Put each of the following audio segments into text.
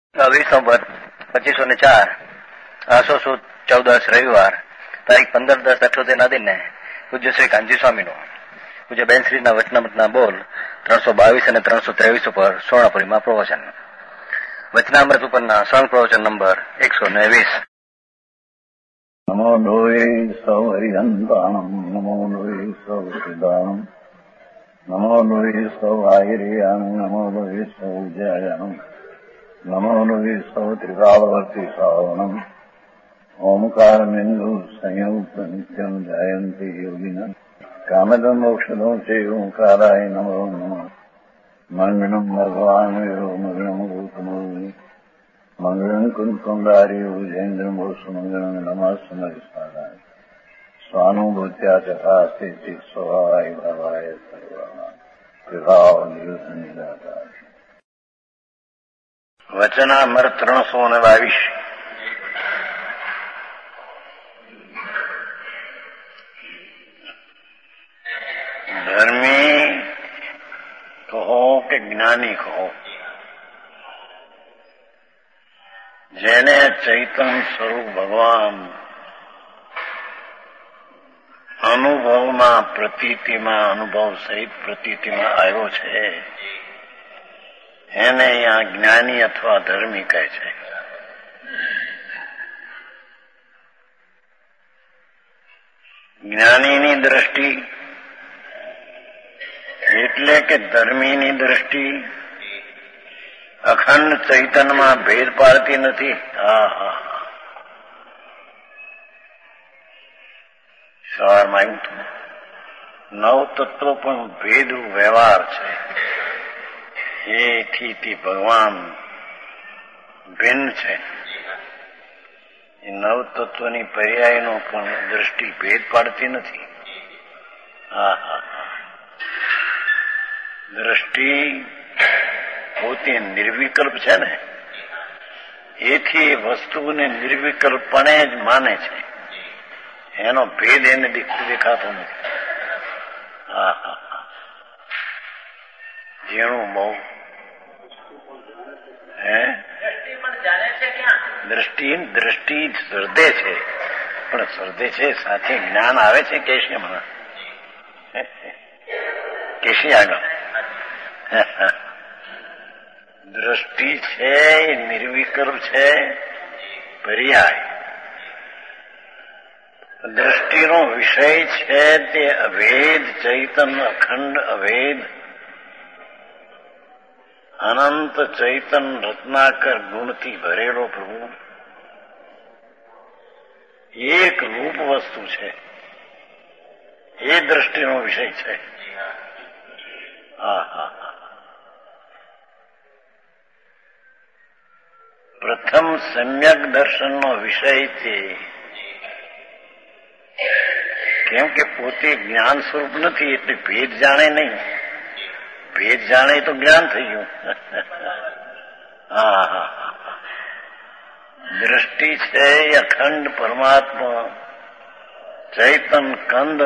20 2504 આસો સુદ 14 રવિવાર તારીખ 15/10/78 દિને પૂજ્ય શ્રી કાનજી સ્વામીનું પૂજ્ય બેનશ્રીના વચનામૃતના બોલ 322 અને 323 ઉપર સ્વર્ણપુરીમાં પ્રવચન. વચનામૃત ઉપરના સંગ પ્રવચન નંબર 120. નમો લોહે સૌ હરિહંતાણમ નમો લોહે સૌ સિદ્ધાણમ નમો લોહે સૌ આયર્યામ નમો લોહે સૌ જયામ નમો લોહે સૌ ત્રિકાળવર્તી શ્રાવણમ ઓમકાર બિંદુ સંયુક્ત નિત્યમ જાયંતી યોગિના કામદમ મોક્ષદો છે ઓંકારાય નમો નમઃ મંગળમ ભગવાન વિરો મંગળમ ગૌતમો મંગળમ કુંકુંડાર્યો જૈન્દ્રમ સુમંગળમ નમઃ સ્વાનુભૂત્યા ચકાસ્તે સ્વાય ભાવાય સર્વા વિભાવ નિદાતા. વચનામૃત 322. ધર્મી કહો કે જ્ઞાની કહો, જેને ચૈતન સ્વરૂપ ભગવાન અનુભવમાં પ્રતીતિમાં અનુભવ સહિત પ્રતીતિમાં આવ્યો છે એને અહીંયા જ્ઞાની અથવા ધર્મી કહે છે. જ્ઞાનીની દ્રષ્ટિ એટલે કે ધર્મીની દ્રષ્ટિ અખંડ ચૈતનમાં ભેદ પાડતી નથી. સવારમાં આવ્યું હતું, નવ તત્વો પણ ભેદ વ્યવહાર છે. એથી તે ભગવાન ભિન્ન છે. એ નવ તત્વની પર્યાયનો પણ દ્રષ્ટિ ભેદ પાડતી નથી. દ્રષ્ટિ પોતે નિર્વિકલ્પ છે ને, એથી વસ્તુને નિર્વિકલ્પપણે જ માને છે. એનો ભેદ એને દેખાતો નથી. જેનું બહુ દ્રષ્ટિ શ્રદ્ધે છે, પણ શ્રદ્ધે છે સાથે જ્ઞાન આવે છે. કેશે મને કેશી આગળ દ્રષ્ટિ છે એ નિર્વિકલ્પ છે, પર્યાય. દ્રષ્ટિનો વિષય છે તે અભેદ ચૈતન, અખંડ અભેદ અનંત ચૈતન રત્નાકર ગુણથી ભરેલો પ્રભુ એક રૂપ વસ્તુ છે. એ દ્રષ્ટિનો વિષય છે. પ્રથમ સમ્યક દર્શનનો વિષય છે. કેમ કે પોતે જ્ઞાન સ્વરૂપ નથી એટલે ભેદ જાણે નહીં. ભેદ જાણે તો જ્ઞાન થઈ ગયું. દ્રષ્ટિ છે અખંડ પરમાત્મા ચૈતન કંદ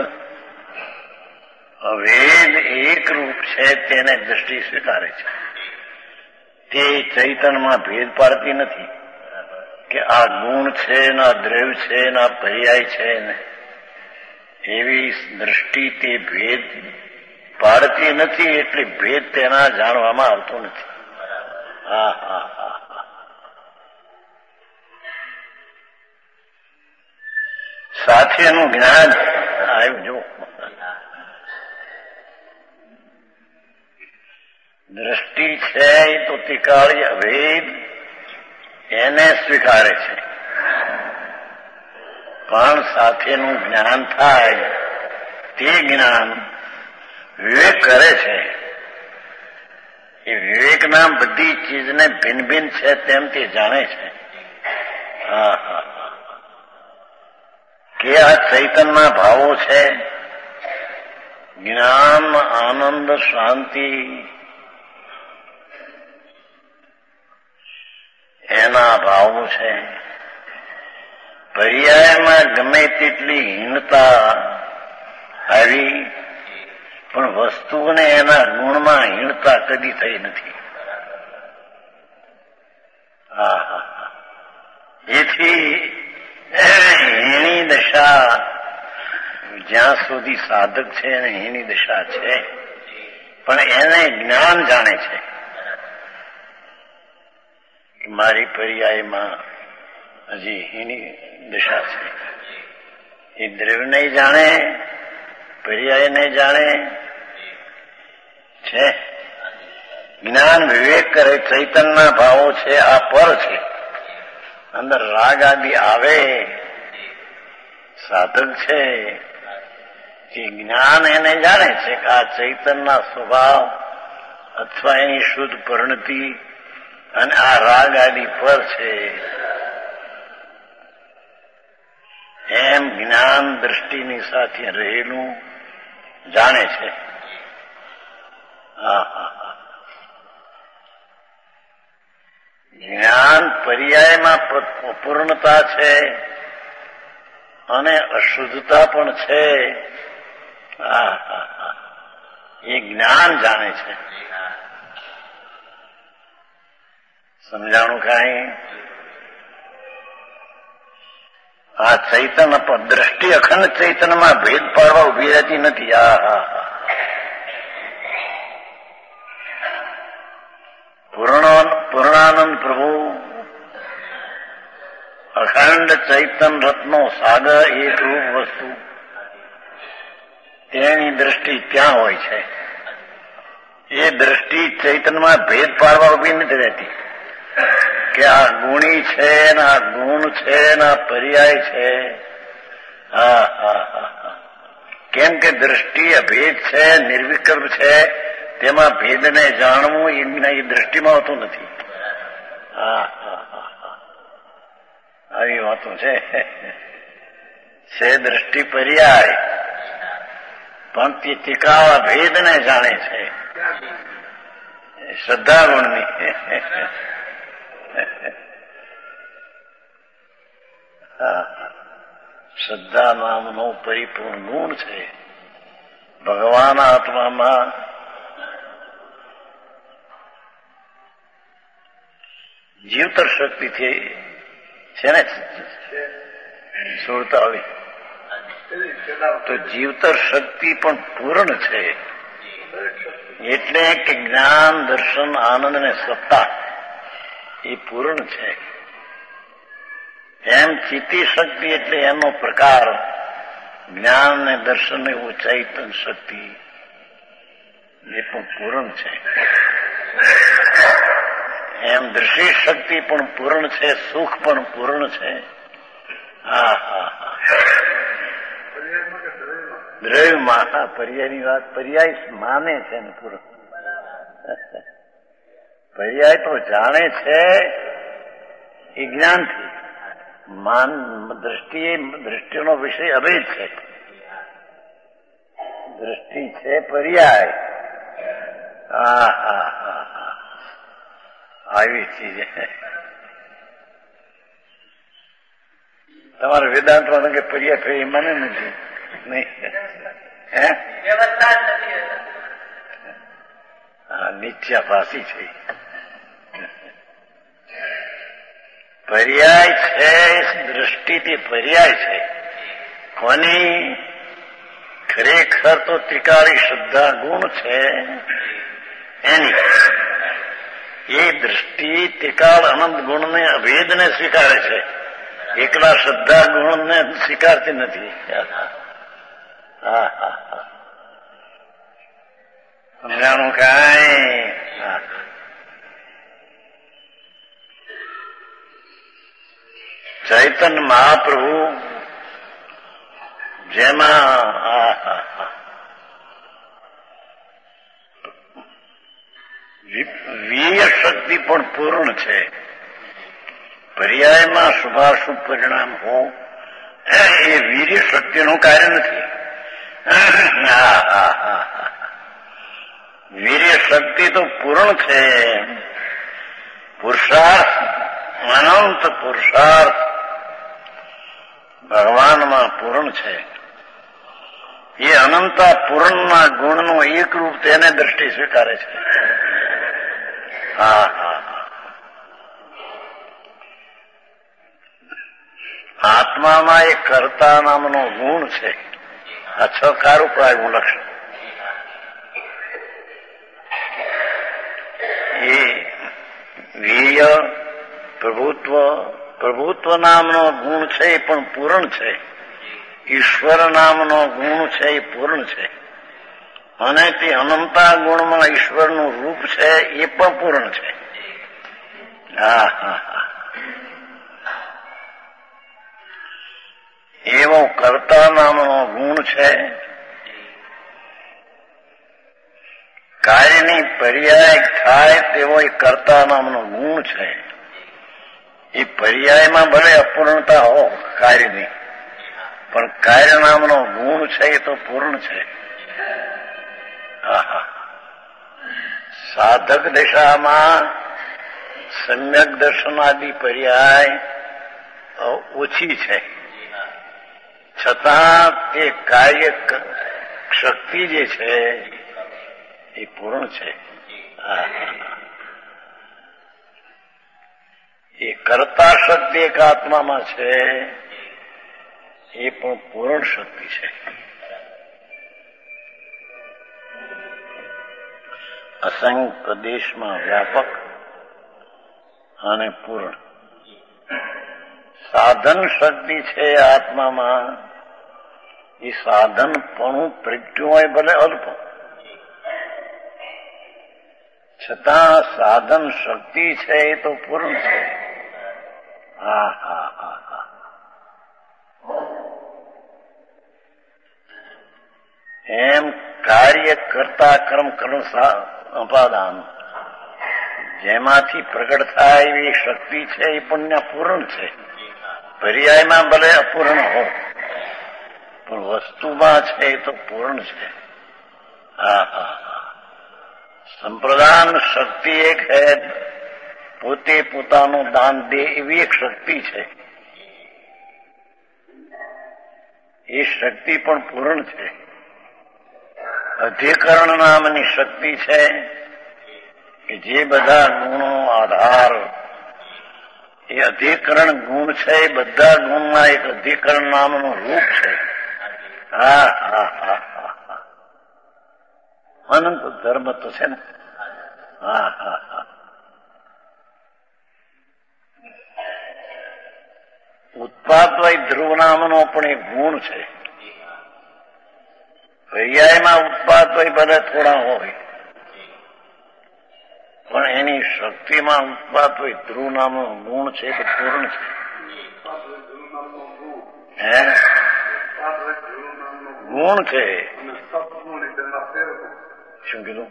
અભેદ એક રૂપ છે, તેને દ્રષ્ટિ સ્વીકારે છે. તે ચૈતનમાં ભેદ પાડતી નથી કે આ ગુણ છે ને આ દ્રવ્ય છે ને આ પર્યાય છે ને. એવી દ્રષ્ટિ તે ભેદ પાડતી નથી એટલે ભેદ તેના જાણવામાં આવતો નથી. સાથેનું જ્ઞાન આવ્યું. જો દ્રષ્ટિ છે એ તો તિકાળી અભેદ એને સ્વીકારે છે, પણ સાથેનું જ્ઞાન થાય તે જ્ઞાન વિવેક કરે છે. એ વિવેકના બધી ચીજને ભિન્ન ભિન્ન છે તેમ તે જાણે છે. કે આ ચૈતનના ભાવો છે. જ્ઞાન, આનંદ, શાંતિ એના ભાવો છે. પર્યાયમાં ગમે તેટલી હીનતા આવી પણ વસ્તુને એના ગુણમાં હીણતા કદી થઈ નથી. એથી હીણી દશા જ્યાં સુધી સાધક છે એને હીણી દશા છે, પણ એને જ્ઞાન જાણે છે કે મારી પર્યાયમાં હજી હીણી દશા છે. એ દ્રવ્ય નહીં જાણે, પર્યાય નહીં જાણે છે. જ્ઞાન વિવેક કરે, ચૈતનના ભાવો છે, આ પર છે. અંદર રાગ આદિ આવે, સાધક છે કે જ્ઞાન એને જાણે છે કે આ ચૈતનના સ્વભાવ અથવા એની શુદ્ધ પરિણતિ અને આ રાગ આદિ પર છે. એમ જ્ઞાન દ્રષ્ટિની સાથે રહેલું જાણે છે. જ્ઞાન પર્યાયમાં પૂર્ણતા છે અને અશુદ્ધતા પણ છે. એ જ્ઞાન જાણે છે. સમજાણું કાંઈ? આ ચૈતન દ્રષ્ટિ અખંડ ચૈતનમાં ભેદ પાડવા ઉભી રહેતી નથી. પૂર્ણાનંદ પ્રભુ અખંડ ચૈતન રત્નો સાગર એક રૂપ વસ્તુ, તેની દ્રષ્ટિ ત્યાં હોય છે. એ દ્રષ્ટિ ચૈતનમાં ભેદ પાડવા ઉભી નથી રહેતી કે આ ગુણી છે ને આ ગુણ છે ને આ પર્યાય છે. કેમ કે દ્રષ્ટિ અભેદ છે, નિર્વિકલ્પ છે. તેમાં ભેદને જાણવું એ દ્રષ્ટિમાં હોતું નથી. આવી વાતો છે. દ્રષ્ટિ પર્યાય પણ તે ટીકાવા ભેદને જાણે છે. શ્રદ્ધા ગુણની શ્રદ્ધા નામનો પરિપૂર્ણ ગુણ છે. ભગવાન આત્મામાં જીવતર શક્તિથી છે ને સુરતા હોય તો જીવતર શક્તિ પણ પૂર્ણ છે. એટલે કે જ્ઞાન દર્શન આનંદ ને સત્તા એ પૂર્ણ છે. એમ ચિત્તી શક્તિ એટલે એનો પ્રકાર જ્ઞાન ને દર્શન એવું ચૈતન શક્તિ એ પણ પૂર્ણ છે. એમ દ્રષ્ટિ શક્તિ પણ પૂર્ણ છે, સુખ પણ પૂર્ણ છે. દ્રવ્યમાં પર્યાયની વાત પર્યાય માને છે ને પૂર્ણ. પર્યાય તો જાણે છે એ જ્ઞાનથી. દ્રષ્ટિનો વિષય અભેદ છે. દ્રષ્ટિ છે પર્યાય. આવી ચીજ તમારે વેદાંતમાં કે પર્યાય ફેરી મને નથી નહીં. નિત્યાભાસી છે. પર્યાય છે, દ્રષ્ટિથી પર્યાય છે. કોની? ખરેખર તો ત્રિકાળી શ્રદ્ધા ગુણ છે એની. એ દ્રષ્ટિ ત્રિકાળ અનંત ગુણને અભેદને સ્વીકારે છે, એકલા શ્રદ્ધા ગુણને સ્વીકારતી નથી. સમજાણું કાંઈ? ચૈતન્ય મહાપ્રભુ જેમાં વીર્ય શક્તિ પણ પૂર્ણ છે. પર્યાયમાં શુભાશુભ પરિણામ હો એ વીર્ય શક્તિનું કાર્ય નથી. વીર્ય શક્તિ તો પૂર્ણ છે. પુરુષાર્થ, અનંત પુરુષાર્થ ભગવાનમાં પૂર્ણ છે. એ અનંતા પૂર્ણના ગુણનું એક રૂપ તેને દ્રષ્ટિ સ્વીકારે છે. આત્મામાં એ કર્તા નામનો ગુણ છે. આ 6 કારુપ્રાયનું લક્ષણ. એ વીર્ય, પ્રભુત્વ નામનો ગુણ છે એ પણ પૂર્ણ છે. ઈશ્વર નામનો ગુણ છે એ પૂર્ણ છે. અને તે અનંતા ગુણમાં ઈશ્વરનું રૂપ છે એ પણ પૂર્ણ છે. એવો કર્તા નામનો ગુણ છે. કાર્યની પર્યાય થાય તેવો એ કર્તા નામનો ગુણ છે. એ પર્યાયમાં ભલે અપૂર્ણતા હો કાર્યની, પણ કાર્ય નામનો ગુણ છે એ તો પૂર્ણ છે. સાધક દશામાં સમ્યક દર્શનાદિ પર્યાય ઓછી છે, છતાં તે કાર્ય શક્તિ જે છે એ પૂર્ણ છે. એ કર્તા શક્તિ એક આત્મામાં છે એ પણ પૂર્ણ શક્તિ છે. અસંખ્ય પ્રદેશમાં વ્યાપક અને પૂર્ણ. સાધન શક્તિ છે આત્મામાં. એ સાધનપણું પ્રગટ્યું હોય ભલે અલ્પ, છતાં સાધન શક્તિ છે એ તો પૂર્ણ છે. એમ કાર્ય કરતા કર્મ ઉપાદાન જેમાંથી પ્રગટ થાય એવી શક્તિ છે એ પુણ્ય પૂર્ણ છે. પર્યાયમાં ભલે અપૂર્ણ હો, પણ વસ્તુમાં છે એ તો પૂર્ણ છે. સંપ્રદાન શક્તિ એક હે, પોતે પોતાનું દાન દે એવી એક શક્તિ છે. એ શક્તિ પણ પૂર્ણ છે. અધિકરણ નામની શક્તિ છે કે જે બધા ગુણો આધાર, એ અધિકરણ ગુણ છે. એ બધા ગુણમાં એક અધિકરણ નામનું રૂપ છે. અનંત ધર્મ તો છે ને. ઉત્પાદવય ધ્રુવ નામનો પણ એક ગુણ છે. પર્યાયમાં ઉત્પાદવય ભલે થોડા હોય, પણ એની શક્તિમાં ઉત્પાદવય ધ્રુવ નામનો ગુણ છે તો પૂર્ણ છે. ગુણ છે. શું કીધું?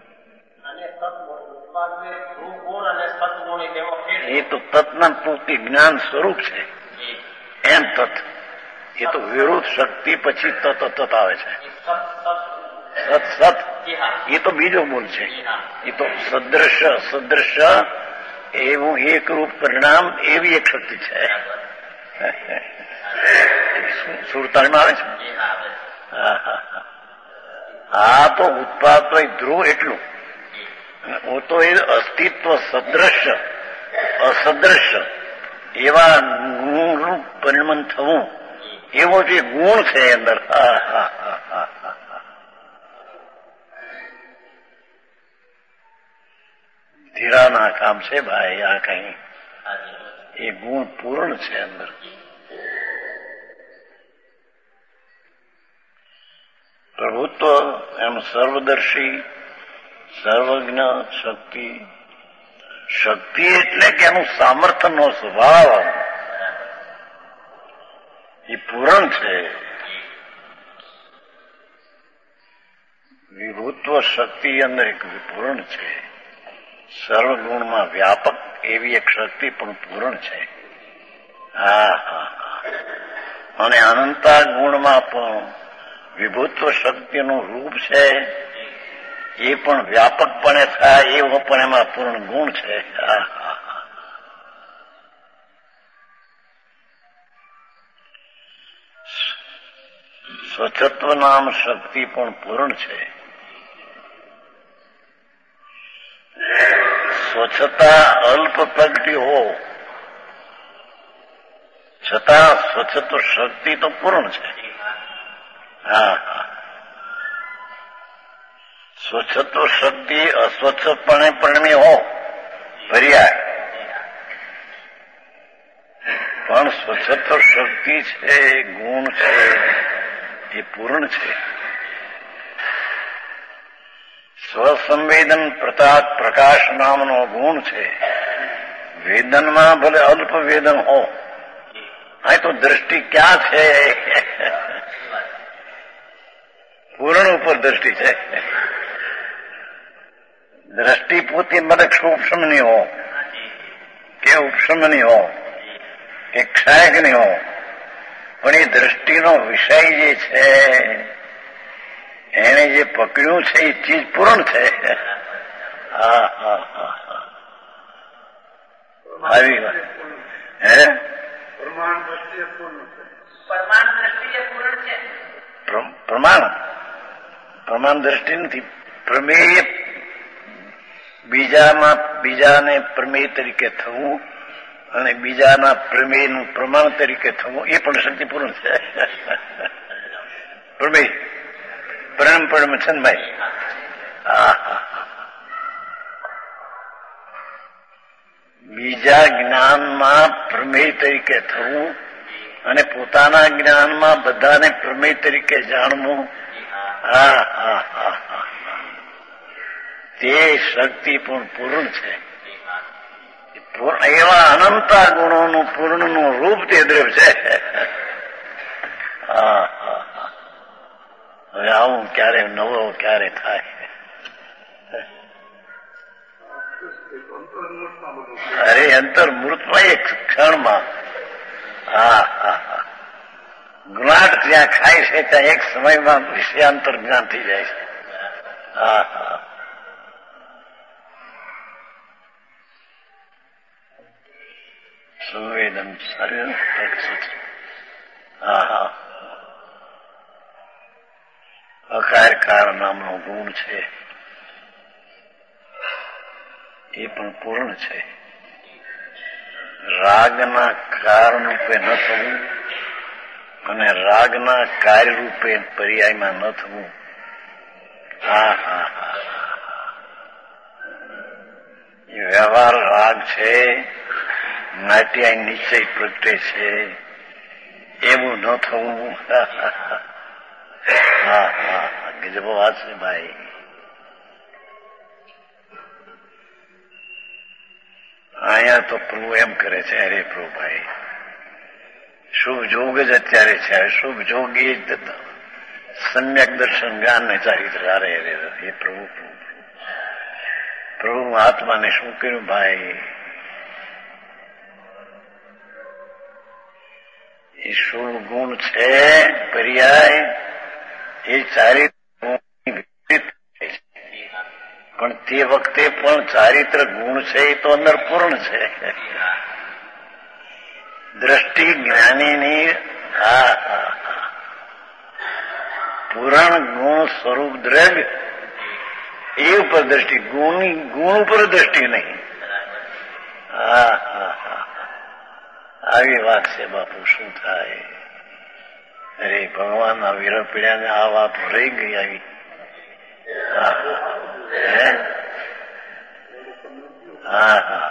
એ તો તત્ના પૂર્તિ જ્ઞાન સ્વરૂપ છે. એમ તત્ એ તો વિરુદ્ધ શક્તિ પછી તત આવે છે. સત એ તો બીજો ગુણ છે. એ તો સદૃશ એવું એકરૂપ પરિણામ એવી એક શક્તિ છે. સુરતાળમાં આવે છે. આ તો ઉત્પાદ ધ્રુવ એટલું. તો એ અસ્તિત્વ સદૃશ્ય અસદૃશ્ય એવા ગુણનું પરિણમન થવું, એવો જે ગુણ છે અંદર. ધીરાના કામ છે ભાઈ. આ કઈ એ ગુણ પૂર્ણ છે અંદર. પ્રભુત્વ એમ સર્વદર્શી સર્વજ્ઞ શક્તિ. શક્તિ એટલે કે એનું સામર્થ્યનો સ્વભાવ એ પૂર્ણ છે. વિભુત્વ શક્તિ અંદર એક પૂર્ણ છે. સર્વગુણમાં વ્યાપક એવી એક શક્તિ પણ પૂર્ણ છે. અને અનંતા ગુણમાં પણ વિભુત્વ શક્તિનું રૂપ છે. એ પણ વ્યાપકપણે થાય એવો પણ એમાં પૂર્ણ ગુણ છે. સ્વચ્છત્વ નામ શક્તિ પણ પૂર્ણ છે. સ્વચ્છતા અલ્પ પ્રગટી હો, છતાં સ્વચ્છત્વ શક્તિ તો પૂર્ણ છે. હા હા, સ્વચ્છત્વ શક્તિ અસ્વચ્છપણે પરિણમી હો પર્યાય, પણ સ્વચ્છત્વ શક્તિ છે, ગુણ છે, એ પૂર્ણ છે. સ્વસંવેદન પ્રકાશ નામનો ગુણ છે. વેદનમાં ભલે અલ્પ વેદન હો, આ તો દ્રષ્ટિ ક્યાં છે? પૂર્ણ ઉપર દ્રષ્ટિ છે. દ્રષ્ટિ પોતે મને ઉપશમની હો કે ઉપશમની હો કે ક્ષાયકની હો, પણ એ દ્રષ્ટિનો વિષય જે છે એને જે પકડ્યું છે એ ચીજ પૂર્ણ છે. હા હા હા હા, આવી વાત હે પ્રમાણ દ્રષ્ટિએ પૂર્ણ છે. પ્રમાણ દ્રષ્ટિ નથી. પ્રમેય બીજાને પ્રમેય તરીકે થવું અને બીજાના પ્રમેયનું પ્રમાણ તરીકે થવું એ પણ શક્તિપૂર્ણ છે. પ્રમેય પરમ પરમ છે ને ભાઈ. હા હા, બીજા જ્ઞાનમાં પ્રમેય તરીકે થવું અને પોતાના જ્ઞાનમાં બધાને પ્રમેય તરીકે જાણવું. હા હા હા હા, તે શક્તિ પણ પૂર્ણ છે. એવા અનંતા ગુણોનું પૂર્ણનું રૂપ તે દ્રવ્ય છે. હા હા હા, હવે આવું ક્યારે નવો ક્યારે થાય? અરે અંતર્મૂર્તમાં એક ક્ષણમાં. હા હા હા, જ્ઞાટ જ્યાં ખાય છે ત્યાં એક સમયમાં વિષયાંતર જ્ઞાન થઈ જાય છે. હા હા, સંવેદન હા હા, અકારકાર નામનો ગુણ છે, એ પણ પૂર્ણ છે. રાગના કારણ રૂપે ન થવું અને રાગના કાર્ય રૂપે પર્યાયમાં ન થવું. હા હા હા, એ વ્યવહાર રાગ છે, નાટ્ય નિશ્ચય પ્રગટે છે, એવું ન થવું. હા હા, ગજબ વાત છે ભાઈ. અહીંયા તો પ્રભુ એમ કરે છે, અરે પ્રભુ ભાઈ શુભ જોગ જ અત્યારે છે. શુભ જોગ એ જ સમ્યક દર્શન જ્ઞાન ને ચારિત્ર. અરે અરે એ પ્રભુ પ્રભુ આત્માને શું કર્યું ભાઈ? એ શુભ ગુણ છે પર્યાય, એ ચારિત્ર પણ તે વખતે પણ ચારિત્ર ગુણ છે એ તો અંદર પૂર્ણ છે. દ્રષ્ટિ જ્ઞાનીની હા પૂરણ ગુણ સ્વરૂપ દ્રવ્ય એ ઉપર દ્રષ્ટિ, ગુણ ઉપર દ્રષ્ટિ નહીં. હા હા હા, આવી વાત છે બાપુ. શું થાય? અરે ભગવાનના વિરહ પીડ્યાને આ વાત રહી ગઈ આવી. હા હા,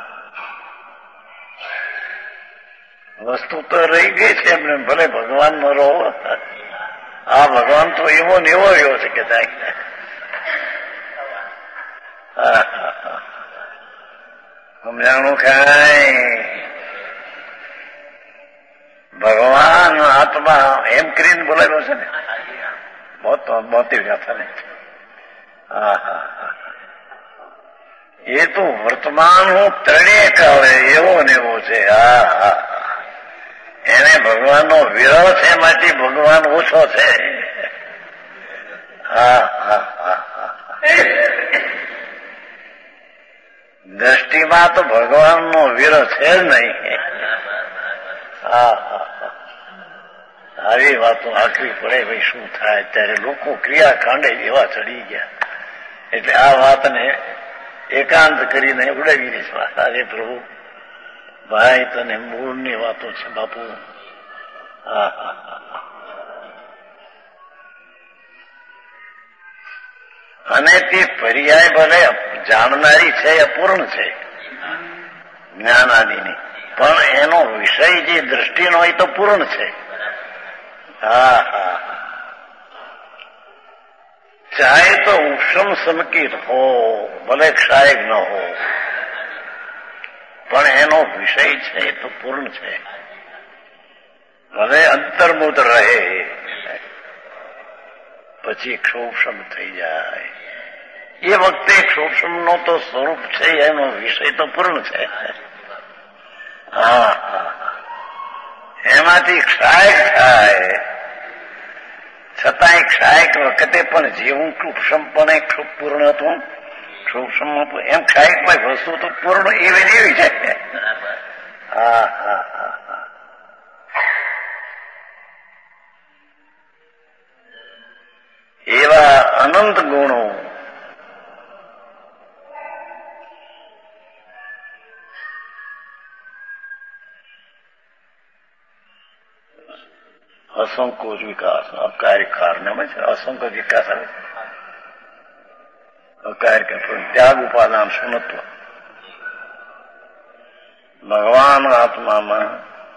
વસ્તુ તો રહી ગઈ છે એમને. ભલે ભગવાન નો રહો, આ ભગવાન તો એવો ને એવો રહ્યો છે કે થાય. સમજાણું કાંઈ? ભગવાન આત્મા એમ કરીને બોલાવ્યો છે ને, બોતી ગાથા ને. હા હા, એ તો વર્તમાન હું ત્રણેય કાળે એવો ને એવો છે. હા હા, એને ભગવાનનો વિરહ છે, એમાંથી ભગવાન ઓછો છે. હા હા હા હા, દ્રષ્ટિમાં તો ભગવાનનો વિરહ છે જ નહીં. હા હા, આવી વાતો આખવી પડે ભાઈ. શું થાય? ત્યારે લોકો ક્રિયાકાંડે એવા ચડી ગયા એટલે આ વાતને એકાંત કરીને ઉડાવી દઈશ. અરે પ્રભુ ભાઈ તને મૂળની વાતો છે બાપુ. હા હા હા. અને તે પર્યાય ભલે જાણનારી છે, અપૂર્ણ છે જ્ઞાન આદિની, પણ એનો વિષય જે દ્રષ્ટિનો હોય તો પૂર્ણ છે. હા હા. ચાહે તો ઉપશમ સંકિત હો, ભલે ક્ષાયક ન હો, પણ એનો વિષય છે એ તો પૂર્ણ છે. ભલે અંતર્મુદ રહે, પછી ક્ષોભસમ થઈ જાય. એ વખતે ક્ષોભસમનો તો સ્વરૂપ છે, એનો વિષય તો પૂર્ણ છે. હા હા. એમાંથી ક્ષાયક થાય, છતાંય ક્ષાયક વખતે પણ જેવું ક્ષુભસમપણે પૂર્ણ હતું, ક્ષુભસમ એમ ક્ષાયકમાં વસ્તુ તો પૂર્ણ એવી છે. હા હા હા. એવા અનંત ગુણો અસંકો વિકાસ અકાર્ય કારણમાં છે. અસંકો વિકાસ આવે અકાર્ય ત્યાગ ઉપાદાન શૂન્યત્વ. ભગવાન આત્મામાં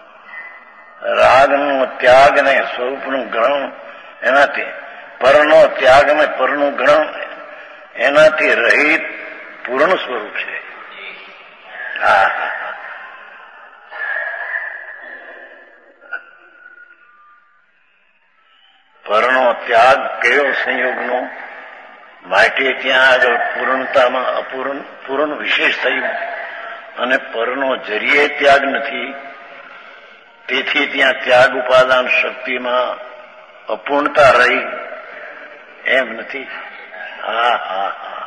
રાગનું ત્યાગ ને સ્વરૂપનું ગ્રહણ, એનાથી પરનો ત્યાગ ને પરનું ગ્રહણ, એનાથી રહિત પૂર્ણ સ્વરૂપ છે. હા. પરનો ત્યાગ કયો સંયોગનો? માટે ત્યાં આગળ પૂર્ણતામાં પૂર્ણ વિશેષ થયું, અને પરનો જરીએ ત્યાગ નથી, તેથી ત્યાં ત્યાગ ઉપાદાન શક્તિમાં અપૂર્ણતા રહી એમ નથી. હા હા હા.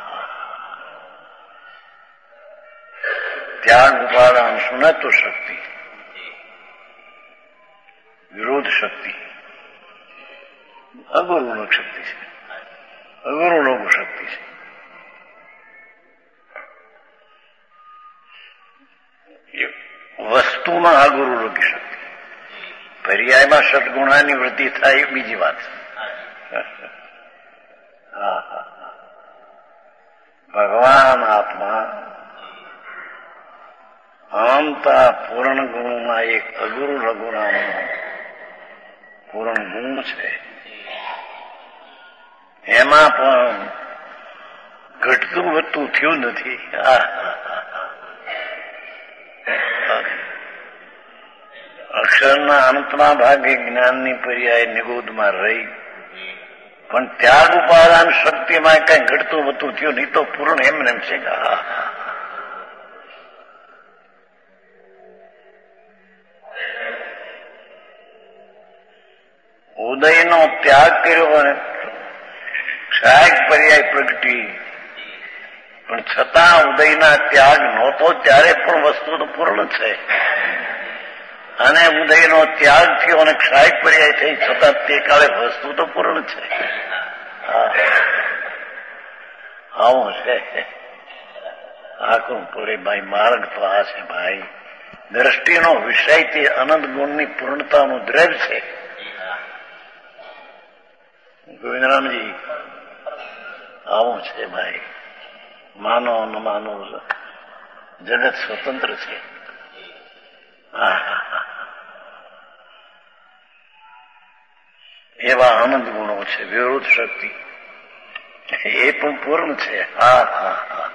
ત્યાગ ઉપાદાન શુનત્વ શક્તિ, વિરોધ શક્તિ અગુરુ શક્તિ છે, અગુરુ લોક શક્તિ છે. વસ્તુમાં અગુરુ લોક શક્તિ, પર્યાયમાં સદગુણાની વૃદ્ધિ થાય બીજી વાત. હા હા. ભગવાન આત્મા અનંતા પૂર્ણ ગુણમાં એક અગુરુ લઘુ નામનો પૂર્ણ ગુણ છે. એમાં પણ ઘટતું વધતું થયું નથી. અક્ષરના અંતના ભાગે જ્ઞાનની પર્યાય નિગોદમાં રહી, પણ ત્યાગ ઉપાદાન શક્તિમાં કઈ ઘટતું વધતું થયું નહીં, તો પૂર્ણ એમને એમ છે. ઉદયનો ત્યાગ કર્યો અને ક્ષાયક પર્યાય પ્રગટી, પણ છતાં ઉદયના ત્યાગ નહોતો ત્યારે પણ વસ્તુ તો પૂર્ણ છે. અને ઉદયનો ત્યાગ થયો અને ક્ષાયક પર્યાય થઈ, છતાં તે કાળે વસ્તુ તો પૂર્ણ છે. આવું છે આખું પૂરે ભાઈ. માર્ગ તો આ છે ભાઈ. દ્રષ્ટિનો વિષય તે અનંત ગુણની પૂર્ણતાનું દ્રવ્ય છે. ગોવિંદરામજી આવું છે ભાઈ. માનો ન માનો જગત સ્વતંત્ર છે. એવા આનંદ ગુણો છે. વિરોધ શક્તિ એ પણ પૂર્ણ છે. હા હા હા.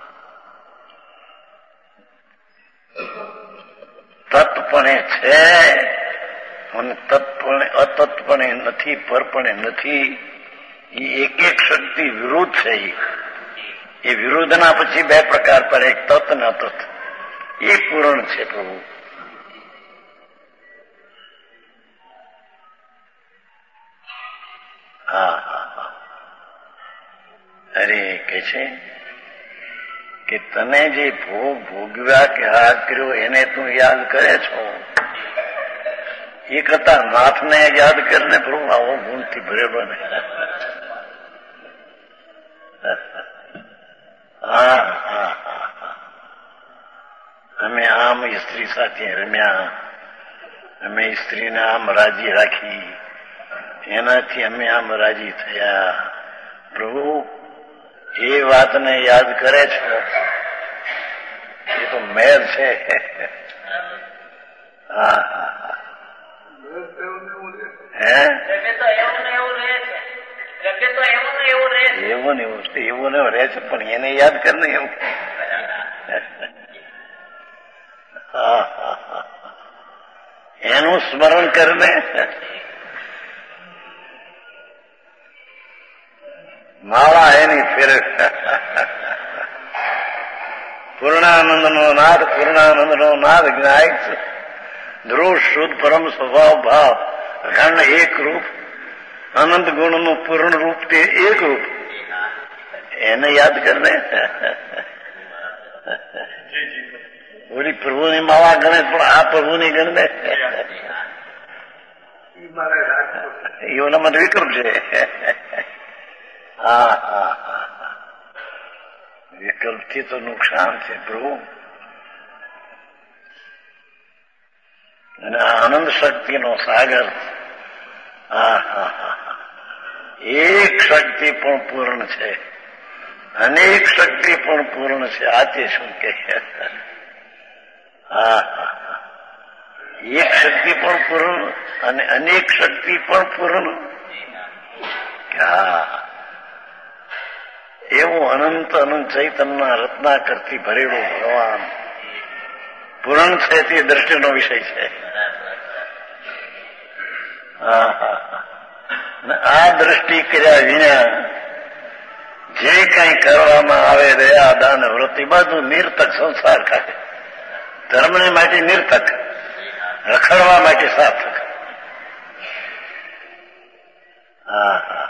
તત્પણે છે અને તત્પણે અતત્પણે નથી, પરપણે નથી. એ એક એક શક્તિ વિરુદ્ધ છે. એ વિરુદ્ધના પછી બે પ્રકાર પર, એક તત્ ને અતત. એ પૂર્ણ છે પ્રભુ. હા હા હા. અરે કે છે કે તને જે ભોગ ભોગવ્યા કે હાથ કર્યો એને તું યાદ કરે છો, એ કરતા નાથને યાદ કરીને પ્રભુ આવો ગુણથી ભરેલો ને. હા હા હા. અમે આમ સ્ત્રી સાથે રમ્યા, અમે સ્ત્રીને આમ રાજી રાખી, એનાથી અમે આમ રાજી થયા. પ્રભુ એ વાતને યાદ કરે છો, એ તો મેર છે. હા હે એવું ને એવું રહે છે, પણ એને યાદ કર ને એવું. એનું સ્મરણ કરને. માળા એની ફેરે. પૂર્ણાનંદ નો નાદ, પૂર્ણાનંદ નો નાદ જ્ઞાયક ધ્રુવ શુદ્ધ પરમ સ્વભાવ ભાવ અખંડ એક રૂપ અનંત ગુણનું પૂર્ણ રૂપ તે એક રૂપ. એને યાદ કરને. ઓલી પ્રભુની માળા ગણે પણ આ પ્રભુની ગણને. એઓના મને વિકલ્પ છે. હા હા હા, વિકલ્પથી તો નુકસાન છે પ્રભુ. અને આનંદ શક્તિનો સાગર. હા હા હા, એક શક્તિ પણ પૂર્ણ છે, અનેક શક્તિ પણ પૂર્ણ છે. આ તે શું કે? હા હા, એક શક્તિ પણ પૂર્ણ અને અનેક શક્તિ પણ પૂર્ણ. હા, એવું અનંત અનંત ચૈતન્યના રત્નાકરથી ભરેલું ભગવાન પૂર્ણ છે. તે દ્રષ્ટિનો વિષય છે. હા હા, આ દ્રષ્ટિ કર્યા વિના જે કઈ કરવામાં આવે, દયા દાન વૃત્તિ બધું નિર્તક સંસાર ખાતે. ધર્મને માટે નિર્તક, રખડવા માટે સાર્થક. હા હા,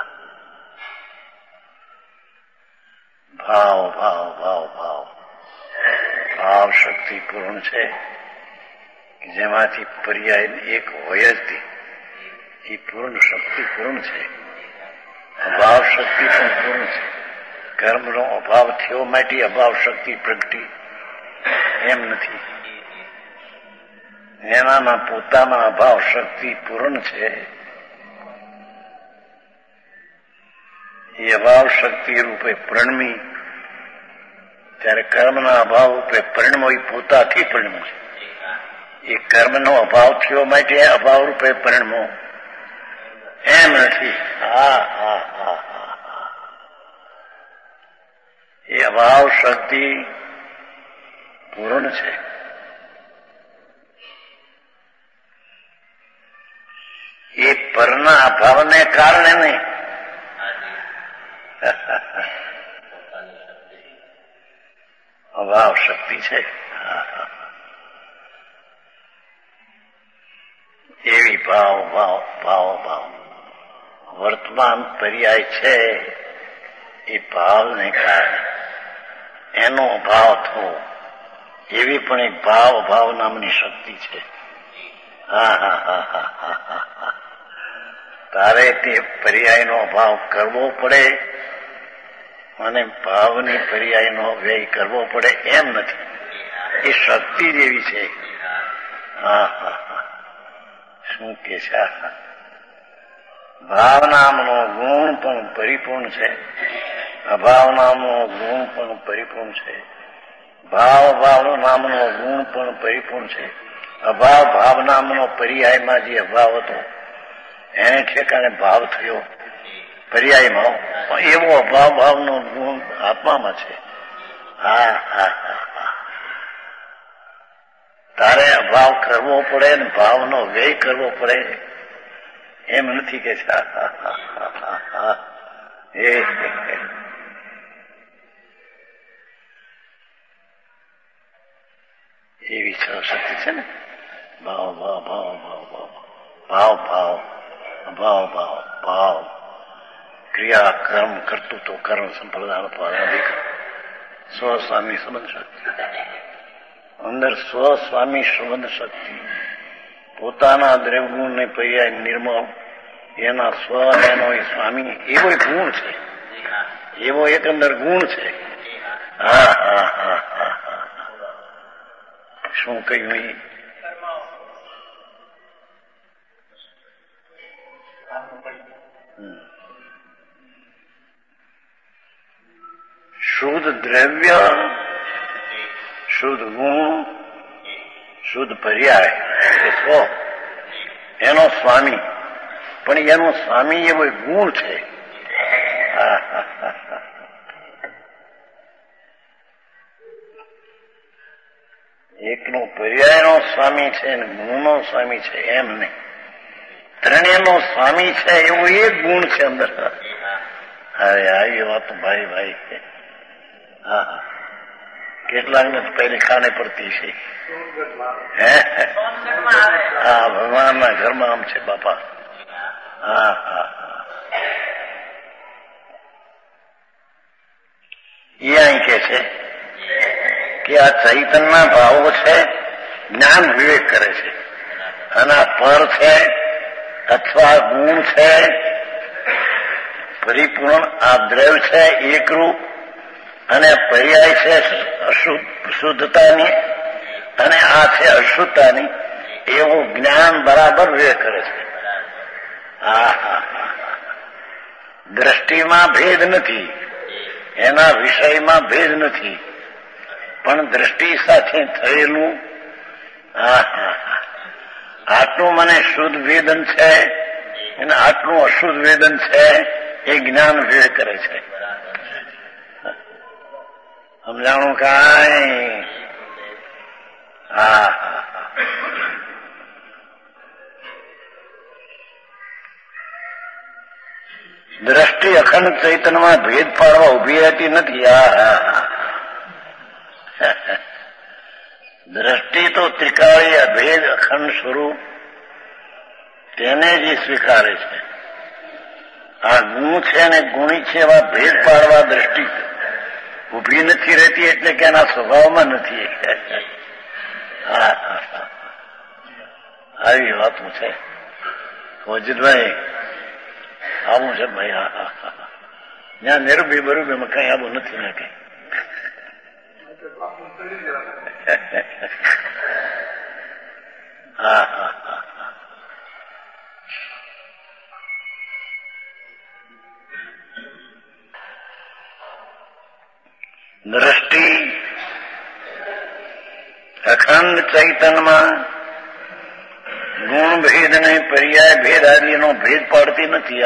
ભાવ ભાવ ભાવ ભાવ ભાવ શક્તિ પૂર્ણ છે, જેમાંથી પર્યાય એક હોય જ એ પૂર્ણ શક્તિ પૂર્ણ છે. અભાવ શક્તિ પણ પૂર્ણ છે. કર્મનો અભાવ થયો માટે અભાવ શક્તિ પ્રગટી એમ નથી. એનામાં પોતાના અભાવ શક્તિ પૂર્ણ છે. એ અભાવ શક્તિ રૂપે પ્રણમી, ત્યારે કર્મના અભાવ રૂપે પરિણમો એ પોતાથી પરિણમો છે. એ કર્મનો અભાવ થયો માટે અભાવ રૂપે પરિણમો એમ નથી. હા હા હા હા, એ અભાવ શક્તિ પૂર્ણ છે. એ પરના અભાવને કારણે નહીં. અભાવ શક્તિ છે. એવી ભાવ ભાવ ભાવ ભાવ વર્તમાન પર્યાય છે. એ ભાવને કારણે એનો અભાવ થવો, એવી પણ એક ભાવ ભાવ નામની શક્તિ છે. હા હા હા હા હા હા, તારે તે પર્યાયનો અભાવ કરવો પડે અને ભાવની પર્યાયનો વ્યય કરવો પડે એમ નથી. એ શક્તિ જેવી છે. હા હા હા, શું કે છે? ભાવ નામનો ગુણ પણ પરિપૂર્ણ છે, અભાવ નામનો ગુણ પણ પરિપૂર્ણ છે. ભાવ ભાવ નામનો ગુણ પણ પરિપૂર્ણ છે. અભાવ ભાવ નામનો પર્યાયમાં જે અભાવ હતો એને ઠેકાણે ભાવ થયો પર્યાયમાં, એવો અભાવ ભાવનો ગુણ આત્મામાં છે. હા હા હા હા, તારે અભાવ કરવો પડે ને ભાવનો વ્યય કરવો પડે એમ નથી કે છે. એવી શક્તિ છે ને. ભાવ ભાવ ભાવ ભાવ ભાવ ભાવ ભાવ ભાવ ભાવ ક્રિયા કર્મ કરતું તો કર્મ સંપ્રદાન પારાધિક સ્વસ્વામી સંબંધ શક્તિ. અંદર સ્વસ્વામી સંબંધ શક્તિ, પોતાના દ્રવ્યગુણને પર્યાય નિર્મળ, એના સ્વ એનો સ્વામી એવો ગુણ છે, એવો એકંદર ગુણ છે. હા હા હા હા, શું કહ્યું એ? શુદ્ધ દ્રવ્ય, શુદ્ધ ગુણ, શુદ્ધ પર્યાય એ સ્વ, એનો સ્વામી. પણ એનો સ્વામી એવો ગુણ છે. એકનો પર્યાયનો સ્વામી છે અને ગુણનો સ્વામી છે એમ નહીં. ત્રણેયનો સ્વામી છે એવો એક ગુણ છે અંદર. અરે આવી વાત ભાઈ ભાઈ. હા, કેટલાકને પહેલી ખાને પડતી છે. હા, ભગવાનના ઘરમાં આમ છે બાપા. હા હા, એ અહીં કે છે કે આ ચૈતનના ભાવો છે, જ્ઞાન વિવેક કરે છે. અને આ પર છે અથવા ગુણ છે, પરિપૂર્ણ આ દ્રવ્ય છે એકરૂપ, અને પર્યાય છે શુદ્ધતાની, અને આ છે અશુદ્ધતાની, એવું જ્ઞાન બરાબર વિવેક કરે છે. દ્રષ્ટિમાં ભેદ નથી, એના વિષયમાં ભેદ નથી, પણ દ્રષ્ટિ સાથે થયેલું આટલું મને શુદ્ધ વેદન છે અને આટલું અશુદ્ધ વેદન છે એ જ્ઞાન વિવેક કરે છે. સમજાણું કાંઈ? હા, દ્રષ્ટિ અખંડ ચૈતન્યમાં ભેદ પાડવા ઉભી રહેતી નથી. દ્રષ્ટિ તો ત્રિકાળી અભેદ અખંડ સ્વરૂપ તેને જ સ્વીકારે છે. આ ગુણ છે ને ગુણી છે એવા ભેદ પાડવા દ્રષ્ટિ ઉભી નથી રહેતી, એટલે કે એના સ્વભાવમાં નથી. આવી વાતું છે. વજીતભાઈ આવું છે ભાઈ. હા, ત્યાં નિરૂબી બરૂબીમાં કઈ આવું નથી ને કઈ. હા હા હા, દ્રષ્ટિ અખંડ ચૈતનમાં ગુણ ભેદ ને પર્યાય ભેદ આદિનો ભેદ પાડતી નથી.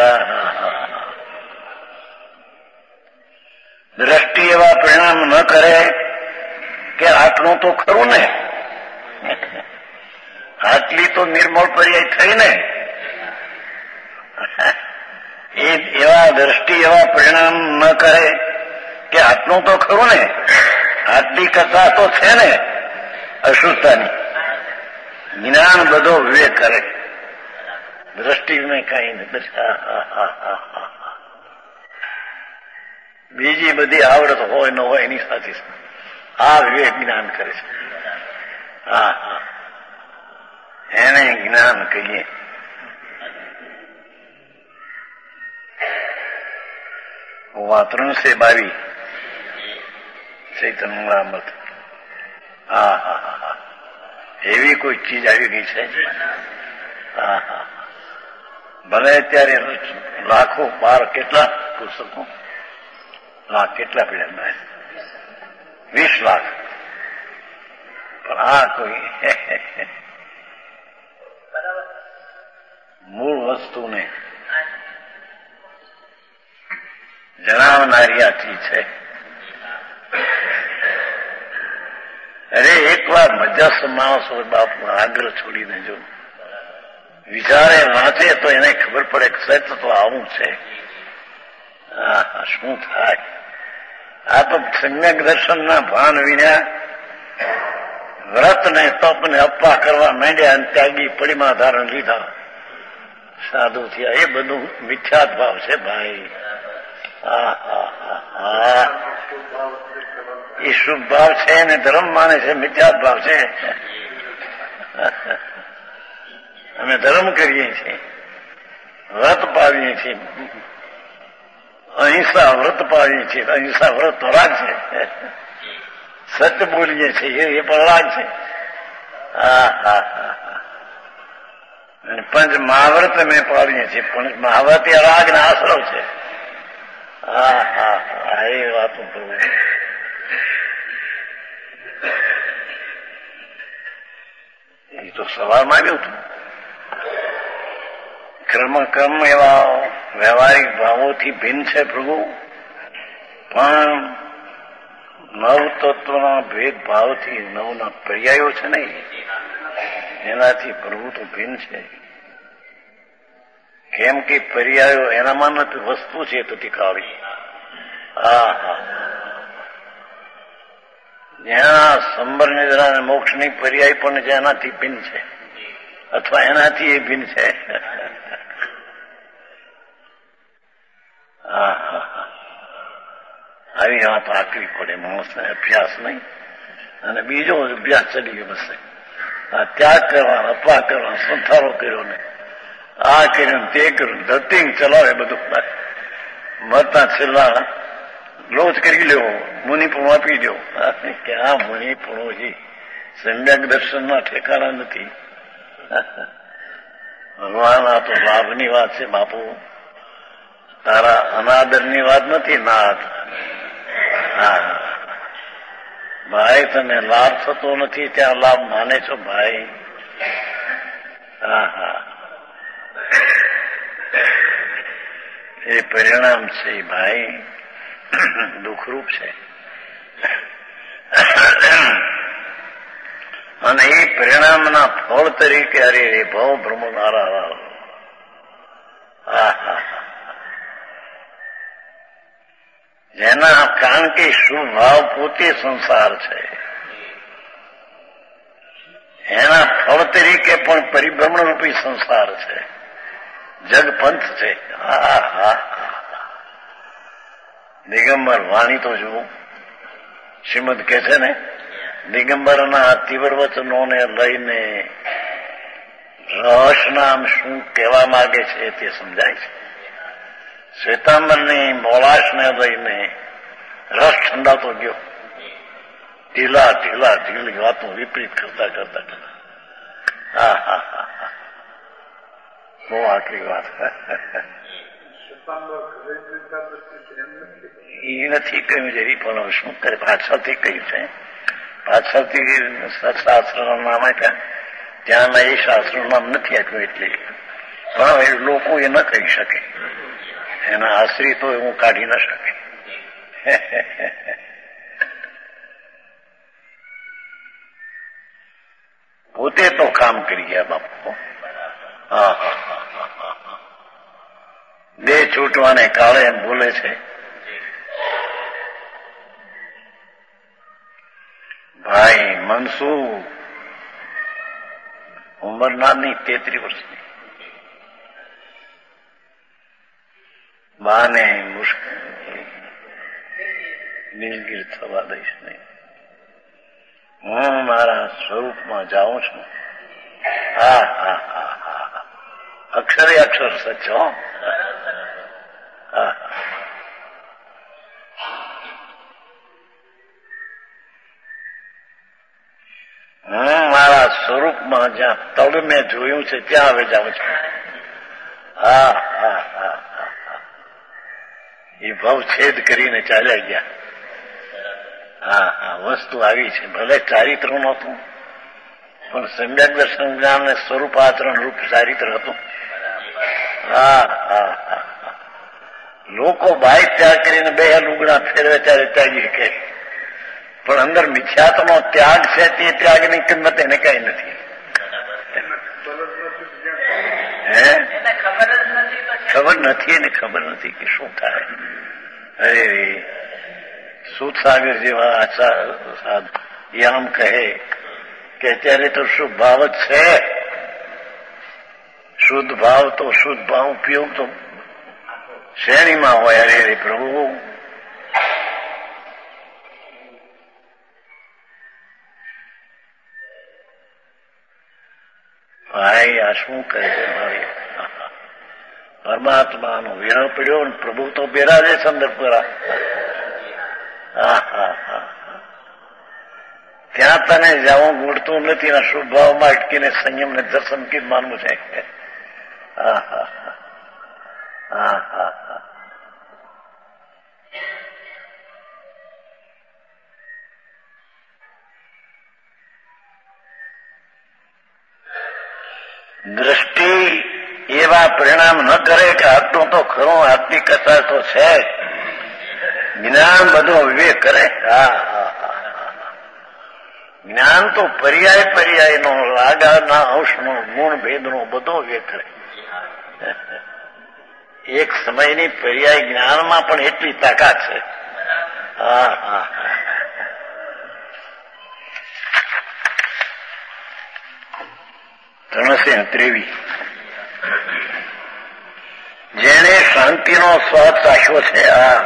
દ્રષ્ટિ એવા પરિણામ ન કરે કે આટલું તો ખરું ને, આટલી તો નિર્મળ પર્યાય થઈ ને. એવા દ્રષ્ટિ એવા પરિણામ ન કરે કે આટલું તો ખરું ને, આટલી કથા તો છે ને અશુદ્ધતાની. જ્ઞાન બધો વિવેક કરે, દ્રષ્ટિને કઈ નથી. બીજી બધી આવડત હોય ન હોય એની સાથે આ વિવેક જ્ઞાન કરે છે. હા, એને જ્ઞાન કહીએ. વા 322 ચૈતન્યમૃત. હા હા હા, એવી કોઈ ચીજ આવી ગઈ છે. હા હા, ભલે અત્યારે લાખો બાર કેટલા પુસ્તકો, લાખ કેટલા પીડા, 20 લાખ. પણ આ કોઈ મૂળ વસ્તુને જણાવનારી આ ચીજ છે. અરે એકવાર મજસ માણસ હોય બાપુ, આગ્રહ છોડીને જો વિચારે વાંચે તો એને ખબર પડે કે સચ તો આવું છે. શું થાય? આ તો સમ્યક દર્શનના ભાન વિના વ્રત ને તપ ને અપ્પા કરવા માંડ્યા અને ત્યાગી પડીમાં ધારણ લીધા, સાધુ થયા. એ બધું મિથ્યાત ભાવ છે ભાઈ. એ શુભ ભાવ છે અને ધર્મ માને છે, મિથ્યાત ભાવ છે. અમે ધર્મ કરીએ છીએ, વ્રત પાવીએ છીએ, અહિંસા વ્રત પાવીએ છીએ, અહિંસા વ્રત તો રાગ છે. સત્ય બોલીએ છીએ એ પણ રાગ છે. અને પંચ મહાવ્રત મેં પાડીએ છીએ. પંચ મહાવ્રત એ રાગના આશરો છે. એ વાતો કરવું. એ તો સવારમાં આવ્યું હતું. કર્મ એવા વ્યવહારિક ભાવોથી ભિન્ન છે પ્રભુ, પણ નવ તત્વના ભેદભાવથી નવના પર્યાયો છે ને એનાથી પ્રભુ તો ભિન્ન છે. કેમ કે પર્યાયો એનામાં નથી, વસ્તુ છે તો ટીકાવી. જ્યાં સંબર નિદ્રા અને મોક્ષની પર્યાય પણ જેનાથી ભિન્ન છે અથવા એનાથી એ ભિન્ન છે. આવી વાત આકવી પડે માણસને, અભ્યાસ નહીં. અને બીજો અભ્યાસ ચડી ગયો બસ. આ ત્યાગ કરવાનો, અપવા કરવાનો, સંથારો કર્યો ને આ કર્યું તે કર્યું, ધતિંગ ચલાવે બધું. મરતા છેલ્લા લોચ કરી લેવો, મુનિપણું આપી દો. કે આ મુનિપણું જી સમ્યક દર્શનના ઠેકાણા નથી. ભગવાન આ તો લાભની વાત છે બાપુ, તારા અનાદરની વાત નથી. નાથ ભાઈ તને લાભ થતો નથી ત્યાં લાભ માને છો ભાઈ? એ પરિણામ છે ભાઈ, દુઃખરૂપ છે. અને એ પરિણામના ફળ તરીકે અરે ભવ બ્રહ્મનારા જેના કારણ કે શુભ ભાવ પોતે સંસાર છે, એના ફળ તરીકે પણ પરિભ્રમણ રૂપી સંસાર છે, જગપંથ છે. દિગંબર વાણી તો જુઓ, શ્રીમદ કે છે ને, દિગંબરના તીવ્ર વચનોને લઈને રહસ્યનામ શું કહેવા માંગે છે તે સમજાય છે. શ્વેતાંબરની મોલાશને લઈને રસ ઠંડાતો ગયો. ઢીલી વાતો વિપરીત કરતા કરતા બહુ આટલી વાત એ નથી કહ્યું જરી, પણ શું કરે પાછળથી કહ્યું છે. પાછળથી શાસ્ત્રનું નામ આપ્યા, ત્યાંના એ શાસ્ત્રનું નામ નથી આપ્યું એટલે. પણ એ લોકો એ ન કહી શકે, એના આશ્રિતો હું કાઢી ન શકે. પોતે તો કામ કરી ગયા બાપુ. બે છૂટવાને કાળે એમ બોલે છે. ભાઈ મનસુખ ઉંમર નાની 33 વર્ષની, બાને મુશ્કેલ નીલગીર થવા દઈશ નહીં. હું મારા સ્વરૂપમાં જાઉં છું. અક્ષરે અક્ષર સચ્ચો. હું મારા સ્વરૂપમાં જ્યાં તળ મેં જોયું છે ત્યાં હવે જાઉં છું. એ ભવ છેદ કરીને ચાલ્યા ગયા. વસ્તુ આવી છે. ભલે ચારિત્ર નહોતું, પણ સમ્યક દર્શન જ્ઞાન ને સ્વરૂપ આચરણ રૂપ ચારિત્ર હતું. લોકો બાઇક ત્યાગ કરીને બે લુગડા ફેરવે ત્યારે ત્યાગી કે, પણ અંદર મિથ્યાત્વનો ત્યાગ છે તે ત્યાગની કિંમત એને કઈ નથી. ખબર નથી એને, ખબર નથી કે શું થાય. અરે સુદસાગર જેવા આમ કહે કે અત્યારે તો શુભ ભાવ જ છે. શુદ્ધ ભાવ તો શુદ્ધ ભાવ ઉપયોગ તો શ્રેણીમાં હોય. અરે પ્રભુ, ભાઈ આ શું કહે છે? મારી પરમાત્માનો વિરહ પડ્યો ને પ્રભુ તો બિરાજે છે અંદર પૂરા. ત્યાં તને જવું ગૂંટતું નથી ને શુભ ભાવમાં અટકીને સંયમને દર્શન કી માનવું છે. દ્રષ્ટિ એવા પરિણામ ન કરે કે આટલું તો ખરું, આટલી કથા તો છે. જ્ઞાન બધો વિવેક કરે. જ્ઞાન તો પર્યાય પર્યાયનો, રાગાના અંશનો, ગુણ ભેદનો બધો વિવેક કરે. એક સમયની પર્યાય જ્ઞાનમાં પણ એટલી તાકાત છે. ત્રણસે 23 જેણે શાંતિનો સ્વાદ ચાખ્યો છે.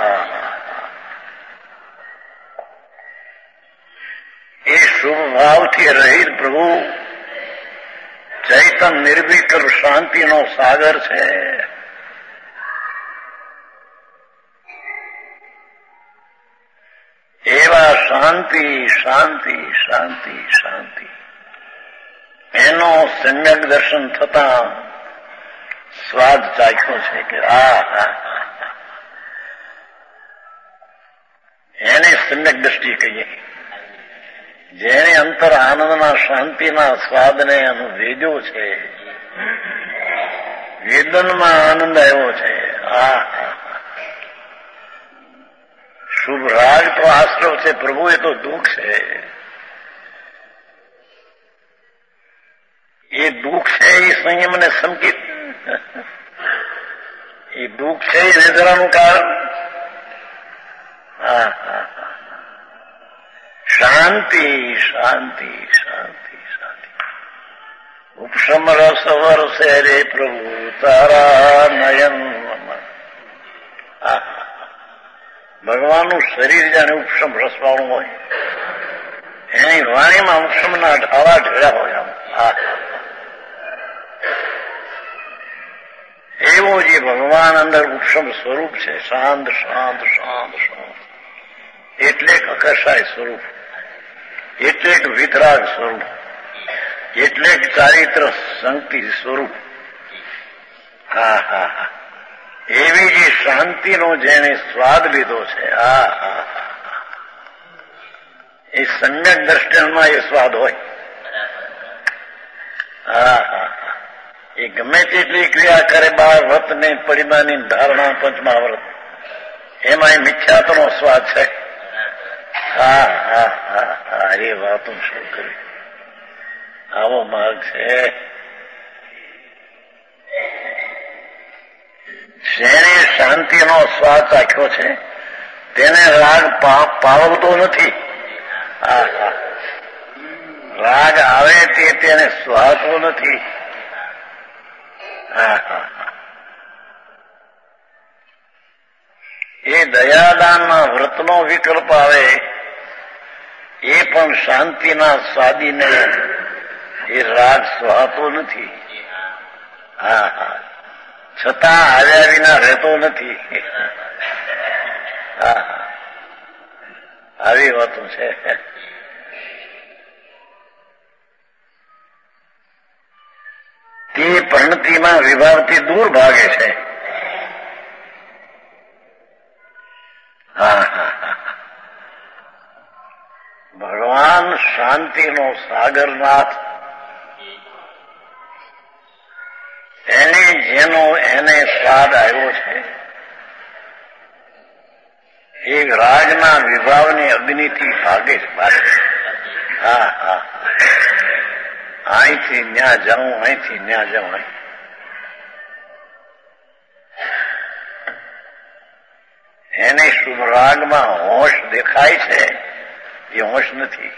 એ શુભ ભાવથી રહિત પ્રભુ ચૈતન નિર્વિકલ્પ શાંતિનો સાગર છે. એવા શાંતિ શાંતિ શાંતિ શાંતિ એનો સમ્યક દર્શન થતા સ્વાદ ચાખ્યો છે કે એને સમ્યક દ્રષ્ટિ કહીએ. જેને અંતર આનંદના શાંતિના સ્વાદને અનુભેદ્યો છે, વેદનમાં આનંદ આવ્યો છે. શુભ રાગ તો આશ્રવ છે, પ્રભુ એ તો દુઃખ છે. એ દુઃખ છે એ સંયમને સંકિત, એ દુઃખ છે એ નિદ્રાનું કારણ. શાંતિ શાંતિ શાંતિ શાંતિ ઉપશમ રસ વરસે રે પ્રભુ તારા નયન. ભગવાનનું શરીર જાણે ઉપશમ રસવાળું હોય, એની વાણીમાં ઉપશમના ઢાળા ઢેળ્યા હોય. એવું જે ભગવાન અંદર ઉપશમ સ્વરૂપ છે, શાંત શાંત શાંત શાંત, એટલે અકર્ષાય સ્વરૂપ, એટલે વિતરાગ સ્વરૂપ, એટલે ચારિત્ર સંગતિ સ્વરૂપ. એવી જે શાંતિનો જેને સ્વાદ લીધો છે, એ સમ્યક દ્રષ્ટિમાં એ સ્વાદ હોય. એ ગમે તેટલી ક્રિયા કરે, બાર વ્રત ને પરિમાની ધારણા, પંચમહાવ્રત, એમાં એ મિથ્યાત્વનો સ્વાદ છે. એ વાતો શું કરી, આવો માર્ગ છે. જેને શાંતિનો સ્વાદ ચાખ્યો છે તેને રાગ પાવતો નથી. રાગ આવે તે તેને સુહાતો નથી. એ દયાદાનના વ્રતનો વિકલ્પ આવે, એ પણ શાંતિના સ્વાદીને એ રાગ સુહાતો નથી. છતાં આવ્યા વિના રહેતો નથી. આવી વાતો છે. તે પરિણતિમાં વિભાવથી દૂર ભાગે છે. ભગવાન શાંતિનો સાગરનાથ, એને સ્વાદ આવ્યો છે, એ રાગના વિભાવની અગ્નિથી ભાગે છે. અહીંથી ન્યા જાઉં, અહીંથી ન્યા જાઉં. એને શુભ રાગમાં હોશ દેખાય છે, એ હોશ નથી.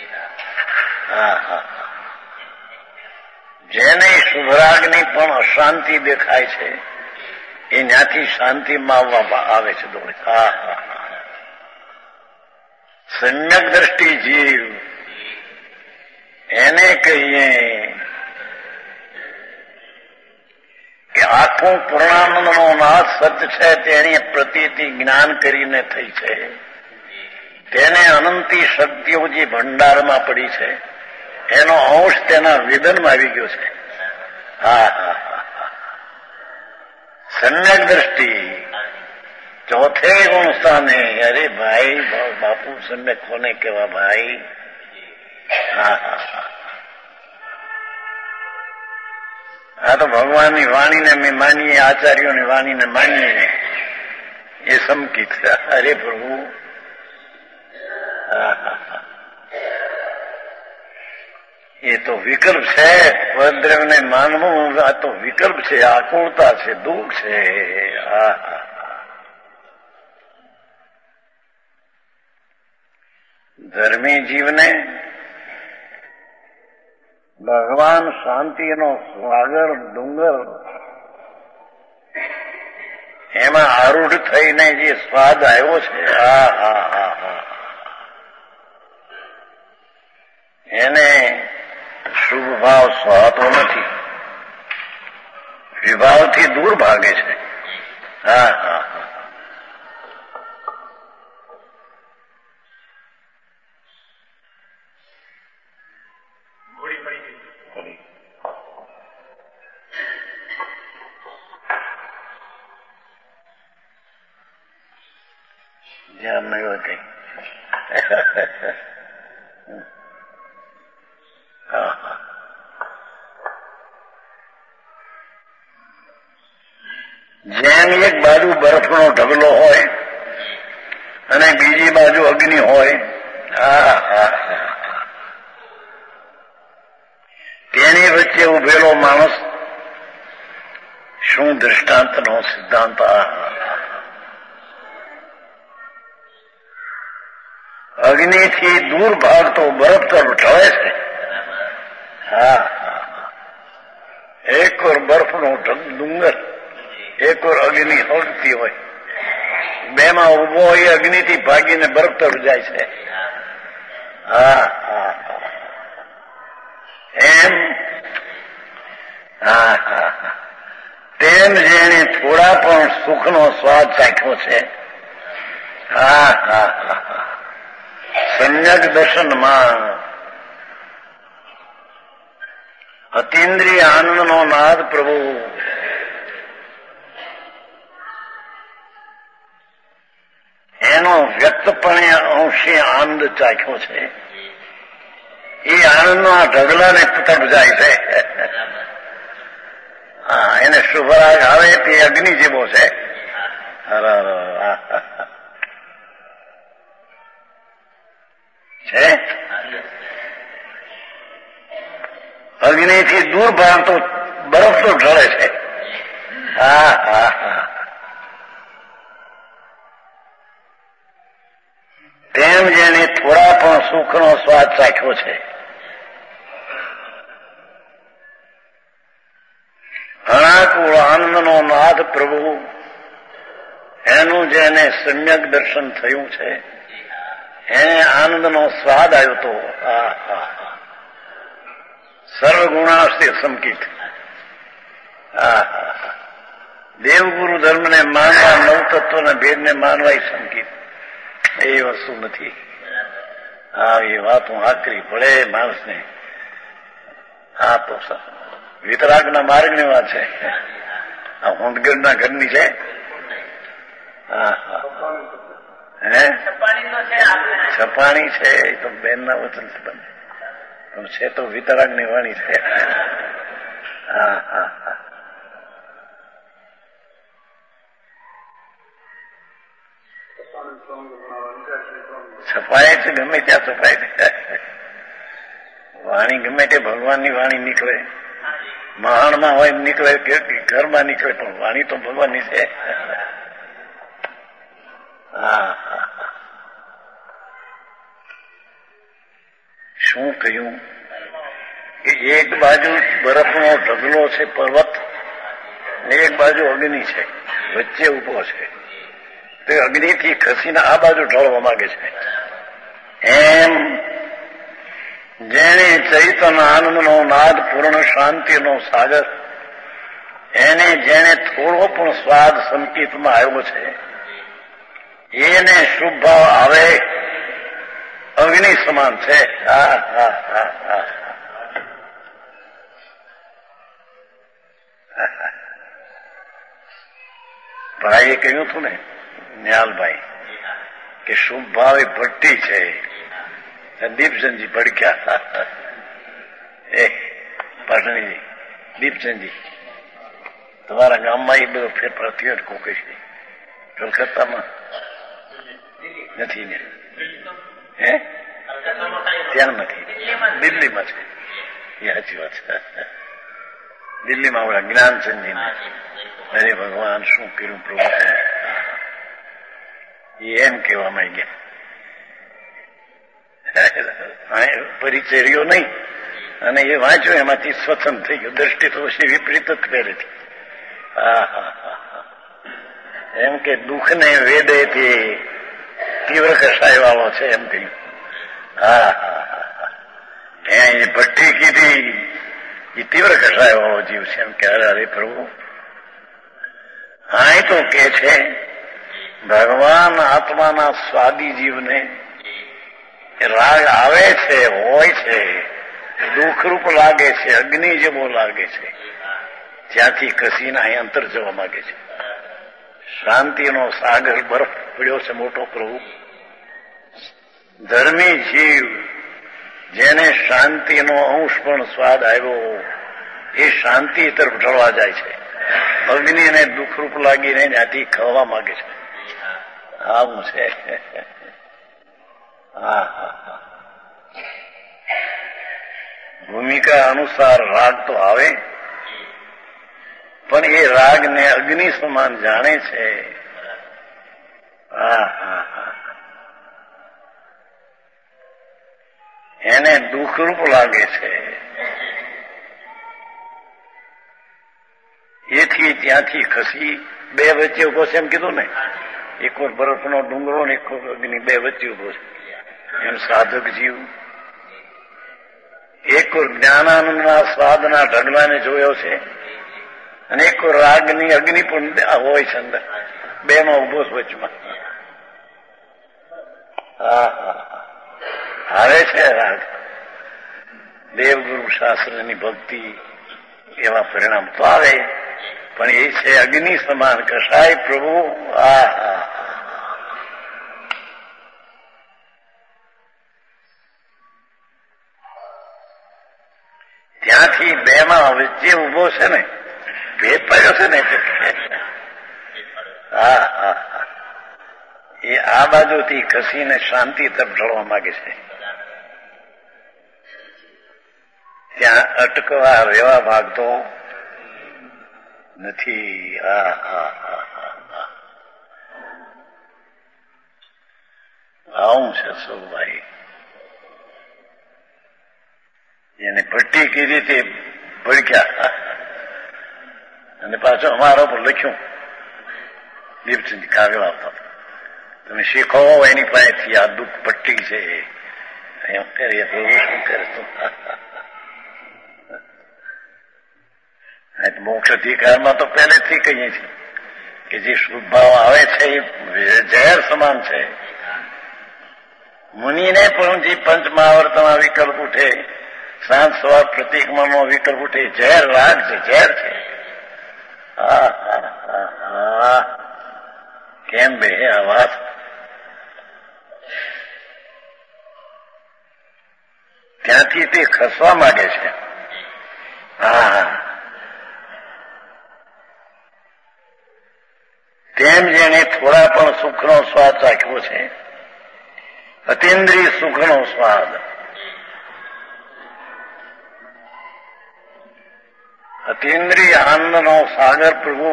જેને શુભરાગની પણ અશાંતિ દેખાય છે, એ ત્યાંથી શાંતિમાં આવે છે. સમ્યક દ્રષ્ટિ જીવ એને કહીએ કે આખું પૂર્ણાનંદનો નાથ સત્ય છે, તેની પ્રતીતિ જ્ઞાન કરીને થઈ છે. તેને અનંતી શક્તિઓ જે ભંડારમાં પડી છે એનો અંશ તેના વેદનમાં આવી ગયો છે. હા હા હા. સમ્યક દ્રષ્ટિ ચોથે ગુણ સ્થાને. અરે ભાઈ બાપુ સમ્યક કોને કેવા ભાઈ? હા હા હા. આ તો ભગવાનની વાણીને અમે માનીએ, આચાર્યોની વાણીને માનીએ એ સમકિત. અરે પ્રભુ, એ તો વિકલ્પ છે. પદ્રવને માનવું આ તો વિકલ્પ છે, આકુળતા છે, દુઃખ છે. ધર્મી જીવને ભગવાન શાંતિનો સાગર ડુંગર એમાં આરૂઢ થઈને જે સ્વાદ આવ્યો છે, એને શુભ ભાવ સહાતો નથી, વિભાવથી દૂર ભાગે છે. હા હા હા. ધ્યાન નહીં હોય કઈ. જેમ એક બાજુ બરફનો ઢગલો હોય અને બીજી બાજુ અગ્નિ હોય, તેની વચ્ચે ઉભેલો માણસ શું દૃષ્ટાંતનો સિદ્ધાંત! અગ્નિથી દૂર ભાગતો બરફ તરફ ઢળે છે. હા, એક ઓર બરફનો ડુંગર, એક ઓર અગ્નિ હળતી હોય, બેમાં ઉભો હોય અગ્નિથી ભાગીને બરફ તરફ જાય છે. હા હા. એમ હા હા. તેમ જેને થોડા પણ સુખનો સ્વાદ ચાખ્યો છે, હા હા હા, સમ્યક દર્શનમાં અતીન્દ્રિય આનંદનો નાદ પ્રભુ એનો વ્યક્તપણે અંશે આનંદ ચાખ્યો છે. એ આનંદના ઢગલાને તરફ જાય છે. હા, એને શુભરાગ આવે તે અગ્નિ જેવો છે. છે અગ્નિથી દૂર ભાગતો બરફ તો ઢળે છે. હા હા હા. તેમ જેને થોડા પણ સુખનો સ્વાદ ચાખ્યો છે, અણાકુળ આનંદનો નાદ પ્રભુ એનું જેને સમ્યક દર્શન થયું છે, એને આનંદનો સ્વાદ આવ્યો તો સર્વગુણાસ્તે સંકિત. દેવગુરુ ધર્મને માનવા, નવતત્વના ભેદને માનવા એ સંકિત. એ વસ્તુ નથી. હા, એ વાતો આકરી પડે માણસને. હા, તો વિતરાગના માર્ગની વાત છે. આ હોંદગઢના ઘરની છે. હા હા. હે છપાણી છે, એ તો બેનના વચન છે. બને છે તો વિતરાગની વાણી છે. હા હા હા. છપાય છે, ગમે ત્યાં છપાય છે. વાણી ગમે તે ભગવાનની વાણી નીકળે, મહાણમાં હોય નીકળે કે ઘરમાં નીકળે, પણ વાણી તો ભગવાનની છે. હા હા. શું કહ્યું કે એક બાજુ બરફનો ઢગલો છે, પર્વત, એક બાજુ અગ્નિ છે, વચ્ચે ઉભો છે. તે અગ્નિથી ખસીને આ બાજુ ઢળવા માંગે છે. એમ જેને ચૈતન્ય આનંદનો નાદ, પૂર્ણ શાંતિનો સાગર, એને જેને થોડો પણ સ્વાદ સંકિતમાં આવ્યો છે, એને શુભ ભાવ આવે અગ્નિ સમાન છે. હા હા હા હા. ભાઈએ કહ્યું હતું ને ન્યાલભાઈ કે શુભ ભાવે ભટ્ટી છે. દીપચંદજી ભડક્યા. એ પાટણીજી દીપચંદજી તમારા ગામમાં એ બધો ફેરફાર થયો કોકે છે કલકત્તામાં નથી ને? હે ત્યાં નથી, દિલ્હીમાં છે. એ સાચી વાત છે. દિલ્હીમાં આવડા જ્ઞાનચંદજીને અરે ભગવાન શું કર્યું પ્રભુ એમ કહેવા માંગ્યા. પરિચય રહ્યો નહીં અને એ વાંચ્યો એમાંથી સ્વતંત્ર થઈ ગયો. દ્રષ્ટિ તો પછી વિપરીત જ પહેરેથી. એમ કે દુઃખને વેદેથી તીવ્ર કસાય વાળો છે એમ કહ્યું. હા એ ભઠ્ઠી કીધી એ તીવ્ર કસાય વાળો જીવ છે એમ કે અરે પ્રભુ હા તો કે છે ભગવાન આત્માના સ્વાદી જીવને રાગ આવે છે, હોય છે, દુઃખરૂપ લાગે છે, અગ્નિ જેવો લાગે છે, ત્યાંથી કસીને અહીં અંતર જવા માંગે છે. શાંતિનો સાગર બરફ પડ્યો છે મોટો પ્રભુ. ધર્મી જીવ જેને શાંતિનો અંશ પણ સ્વાદ આવ્યો એ શાંતિ તરફ ઢળવા જાય છે. અગ્નિને દુઃખરૂપ લાગીને ત્યાંથી ખાવા માંગે છે. આવું છે. ભૂમિકા અનુસાર રાગ તો આવે પણ એ રાગને અગ્નિ સમાન જાણે છે. એને દુઃખરૂપ લાગે છે. એથી ત્યાંથી ખસી બે વચ્ચે ઉભો છે એમ કીધું ને. એક વાર બરફનો ડુંગરો ને એક અગ્નિ બે વચ્ચે ઉભો છે. એમ સાધક જીવ એક જ્ઞાનાનંદના સ્વાદના ઢગલાને જોયો છે અને એક રાગની અગ્નિ પણ હોય છે અંદર. બેનો ઉભો વચમાં. આવે છે રાગ. દેવગુરુ શાસ્ત્રની ભક્તિ એવા પરિણામ તો આવે પણ એ છે અગ્નિ સમાન કસાય પ્રભુ. ત્યાંથી બેમાં વચ્ચે ઉભો છે ને ભેદ પડ્યો છે ને એ આ બાજુથી ખસીને શાંતિ તરફ ઢળવા માંગે છે. ત્યાં અટકવા રહેવા માંગતો નથી. આવું છે સૌભાઈ. એને ભટ્ટી કીધી તે ભડક્યા અને પાછું અમારા પર લખ્યું દીપચંદ કાગળ આવતા તમે શીખો એની પાસેથી આ દુઃખ ભટ્ટી છે એમ કરીએ પ્રભુ શું કરે તું મોક્ષ અધિકારમાં તો પહેલેથી કહીએ છીએ કે જે શુદ્ધ ભાવ આવે છે એ ઝેર સમાન છે. મુનિને પણ જે પંચમહાવર્તમાં વિકલ્પ ઉઠે, સાંજ સવાર પ્રતિકમાંનો વિકલ્પ ઉઠે, ઝેર રાગ છે, ઝેર છે. કેમ બે આ વાત? ત્યાંથી તે ખસવા માંગે છે. તેમ જેને થોડા પણ સુખનો સ્વાદ ચાખ્યો છે, અતિન્દ્રિય સુખનો સ્વાદ, અતિન્દ્રિય આનંદનો સાગર પ્રભુ,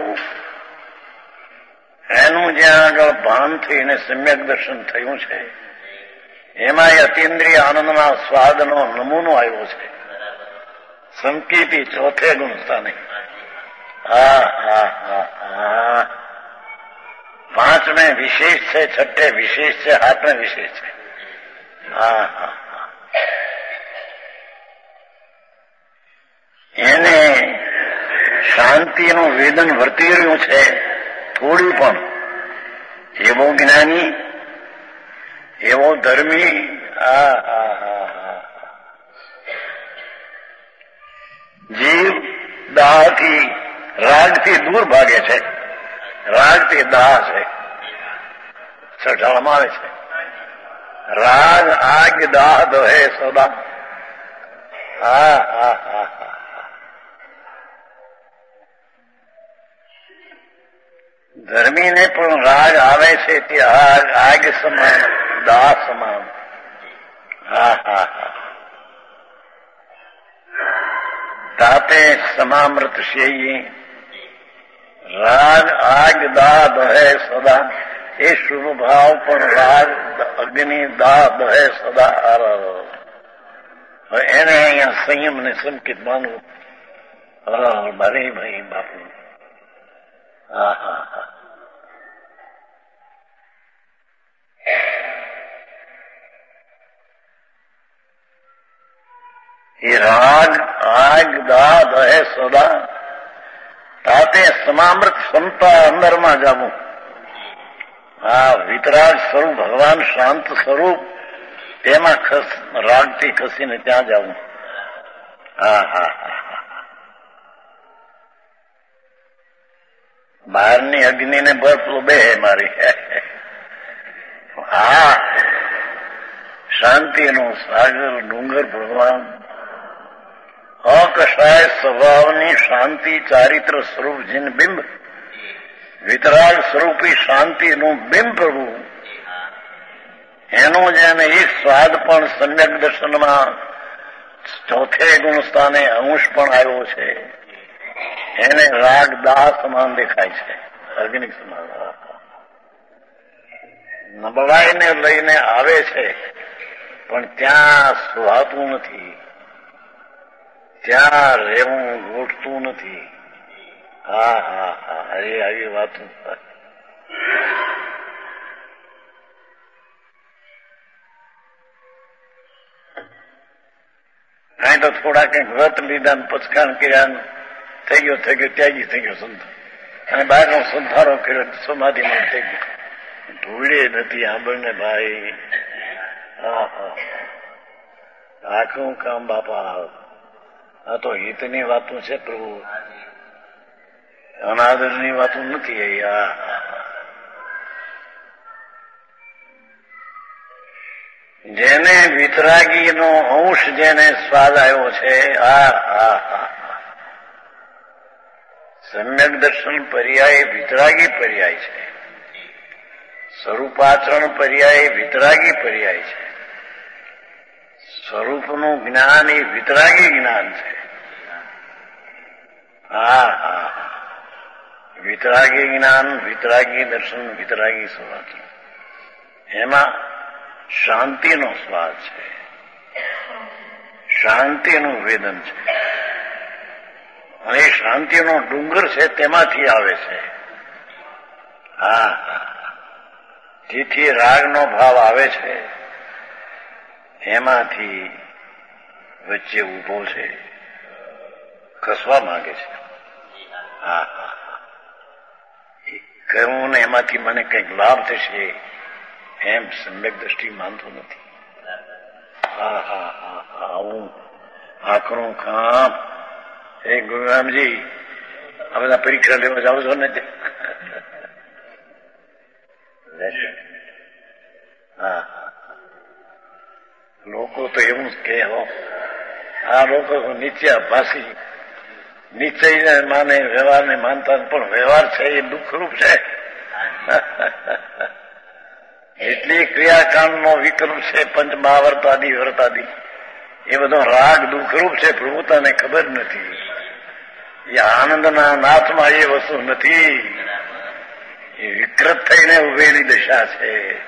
એનું જ્યાં આગળ ભાન થઈને સમ્યક દર્શન થયું છે એમાં એ અતિન્દ્રિય આનંદના સ્વાદનો નમૂનો આવ્યો છે. સંકીર્તિ ચોથે ગુણતા નહીં. પાંચમે વિશેષ છે, છઠ્ઠે વિશેષ છે, હાથમે વિશેષ છે. એને શાંતિનું વેદન વર્તી રહ્યું છે થોડું પણ. એવો જ્ઞાની, એવો ધર્મી જીવ દાહથી રાગથી દૂર ભાગે છે. રાગથી દાહ છે. સઠાળમાં આવે છે રાગ આગ દાહ દોહે સદા. ધર્મીને પણ રાગ આવે છે તે આગ સમાન દાહ સમાન. તાતે સમામૃત શેયી રાગ આગ દાહ દહે સદા. એ શુભ ભાવ પણ રાગ અગ્નિ દાહ દહે સદા. એને અહીંયા સંયમ ને સંકેત માનવું. ભલે ભાઈ બાપુ. એ રાગ આગ દાહ દહે સદા. તાતે સમામૃત ક્ષમતા અંદરમાં જવું. વિતરાગ સ્વરૂપ ભગવાન શાંત સ્વરૂપ તેમાં રાગથી ખસીને ત્યાં જવું. બહારની અગ્નિને બરફ બે મારી. શાંતિનો સાગર ડુંગર ભગવાન અકશાય સ્વભાવની શાંતિ ચારિત્ર સ્વરૂપ જીન બિંબ વિતરાગ સ્વરૂપી શાંતિનું બિંબ પ્રભુ એનો જેને એક સ્વાદ પણ સમ્યક દર્શનમાં ચોથે ગુણ સ્થાને અંશ પણ આવ્યો છે. એને રાગ દાહ સમાન દેખાય છે. અગ્નિ સમાન નબળાઈને લઈને આવે છે પણ ત્યાં સુહાતું નથી. ત્યાં રહેવું ગોઠતું નથી. અરે આવી વાતો કાંઈ તો થોડા કંઈક વ્રત લીધા ને પચકાણ કર્યા થઈ ગયો ત્યાગી થઈ ગયો સંતો. અને બહારનો સંધારો કર્યો સમાધિમાં થઈ ગયો. ધૂળે નથી આંબળને ભાઈ. આખું કામ બાપા. આ તો હિતની વાતો છે પ્રભુ, અનાદરની વાતો નથી. જેને વિતરાગીનો અંશ જેને સ્વાદ આવ્યો છે. સમ્યક દર્શન પર્યાય વિતરાગી પર્યાય છે. સ્વરૂપાચરણ પર્યાય વિતરાગી પર્યાય છે. સ્વરૂપનું જ્ઞાન એ વિતરાગી જ્ઞાન છે. વિતરાગી જ્ઞાન, વિતરાગી દર્શન, વિતરાગી સ્વાચન, એમાં શાંતિનો સ્વાદ છે. શાંતિનું વેદન છે. અને એ શાંતિનો ડુંગર છે તેમાંથી આવે છે. જેથી રાગનો ભાવ આવે છે એમાંથી વચ્ચે ઉભો છે, ખસવા માંગે છે. કહ્યું ને એમાંથી મને કંઈક લાભ થશે એમ સમ્યક દ્રષ્ટિ માનતો નથી. આવું આકરું કામ. એ ગુરુરામજી આ બધા પરીક્ષા લેવા જાવ છો ને લોકો તો એવું જ કહે. આ લોકો નિશ્ચયાભાસી, નિશ્ચય માને, વ્યવહારને માનતા, પણ વ્યવહાર છે એ દુઃખરૂપ છે. એટલી ક્રિયાકાંડનો વિકલ્પ છે, પંચ મહાવર્તાદિ વ્રતાદિ, એ બધો રાગ દુઃખરૂપ છે. પ્રભુતાને ખબર નથી. એ આનંદના નાથમાં એ વસ્તુ નથી. એ વિકૃત થઈને ઉભેલી દશા છે.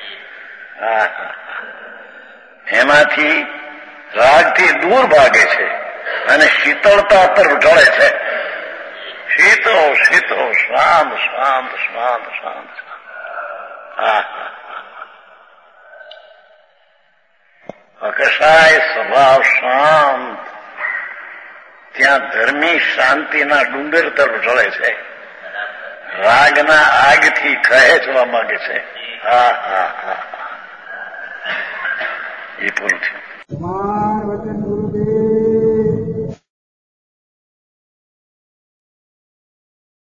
એમાંથી રાગથી દૂર ભાગે છે અને શીતળતા તરફ ઢળે છે. શીતળ શીતળ, શાંત શાંત શાંત શાંત. અકશાય સ્વભાવ શાંત. ત્યાં ધર્મી શાંતિના ડુંગર તરફ ઢળે છે. રાગના આગથી ખેંચવા માંગે છે. એ પૂરું થયું.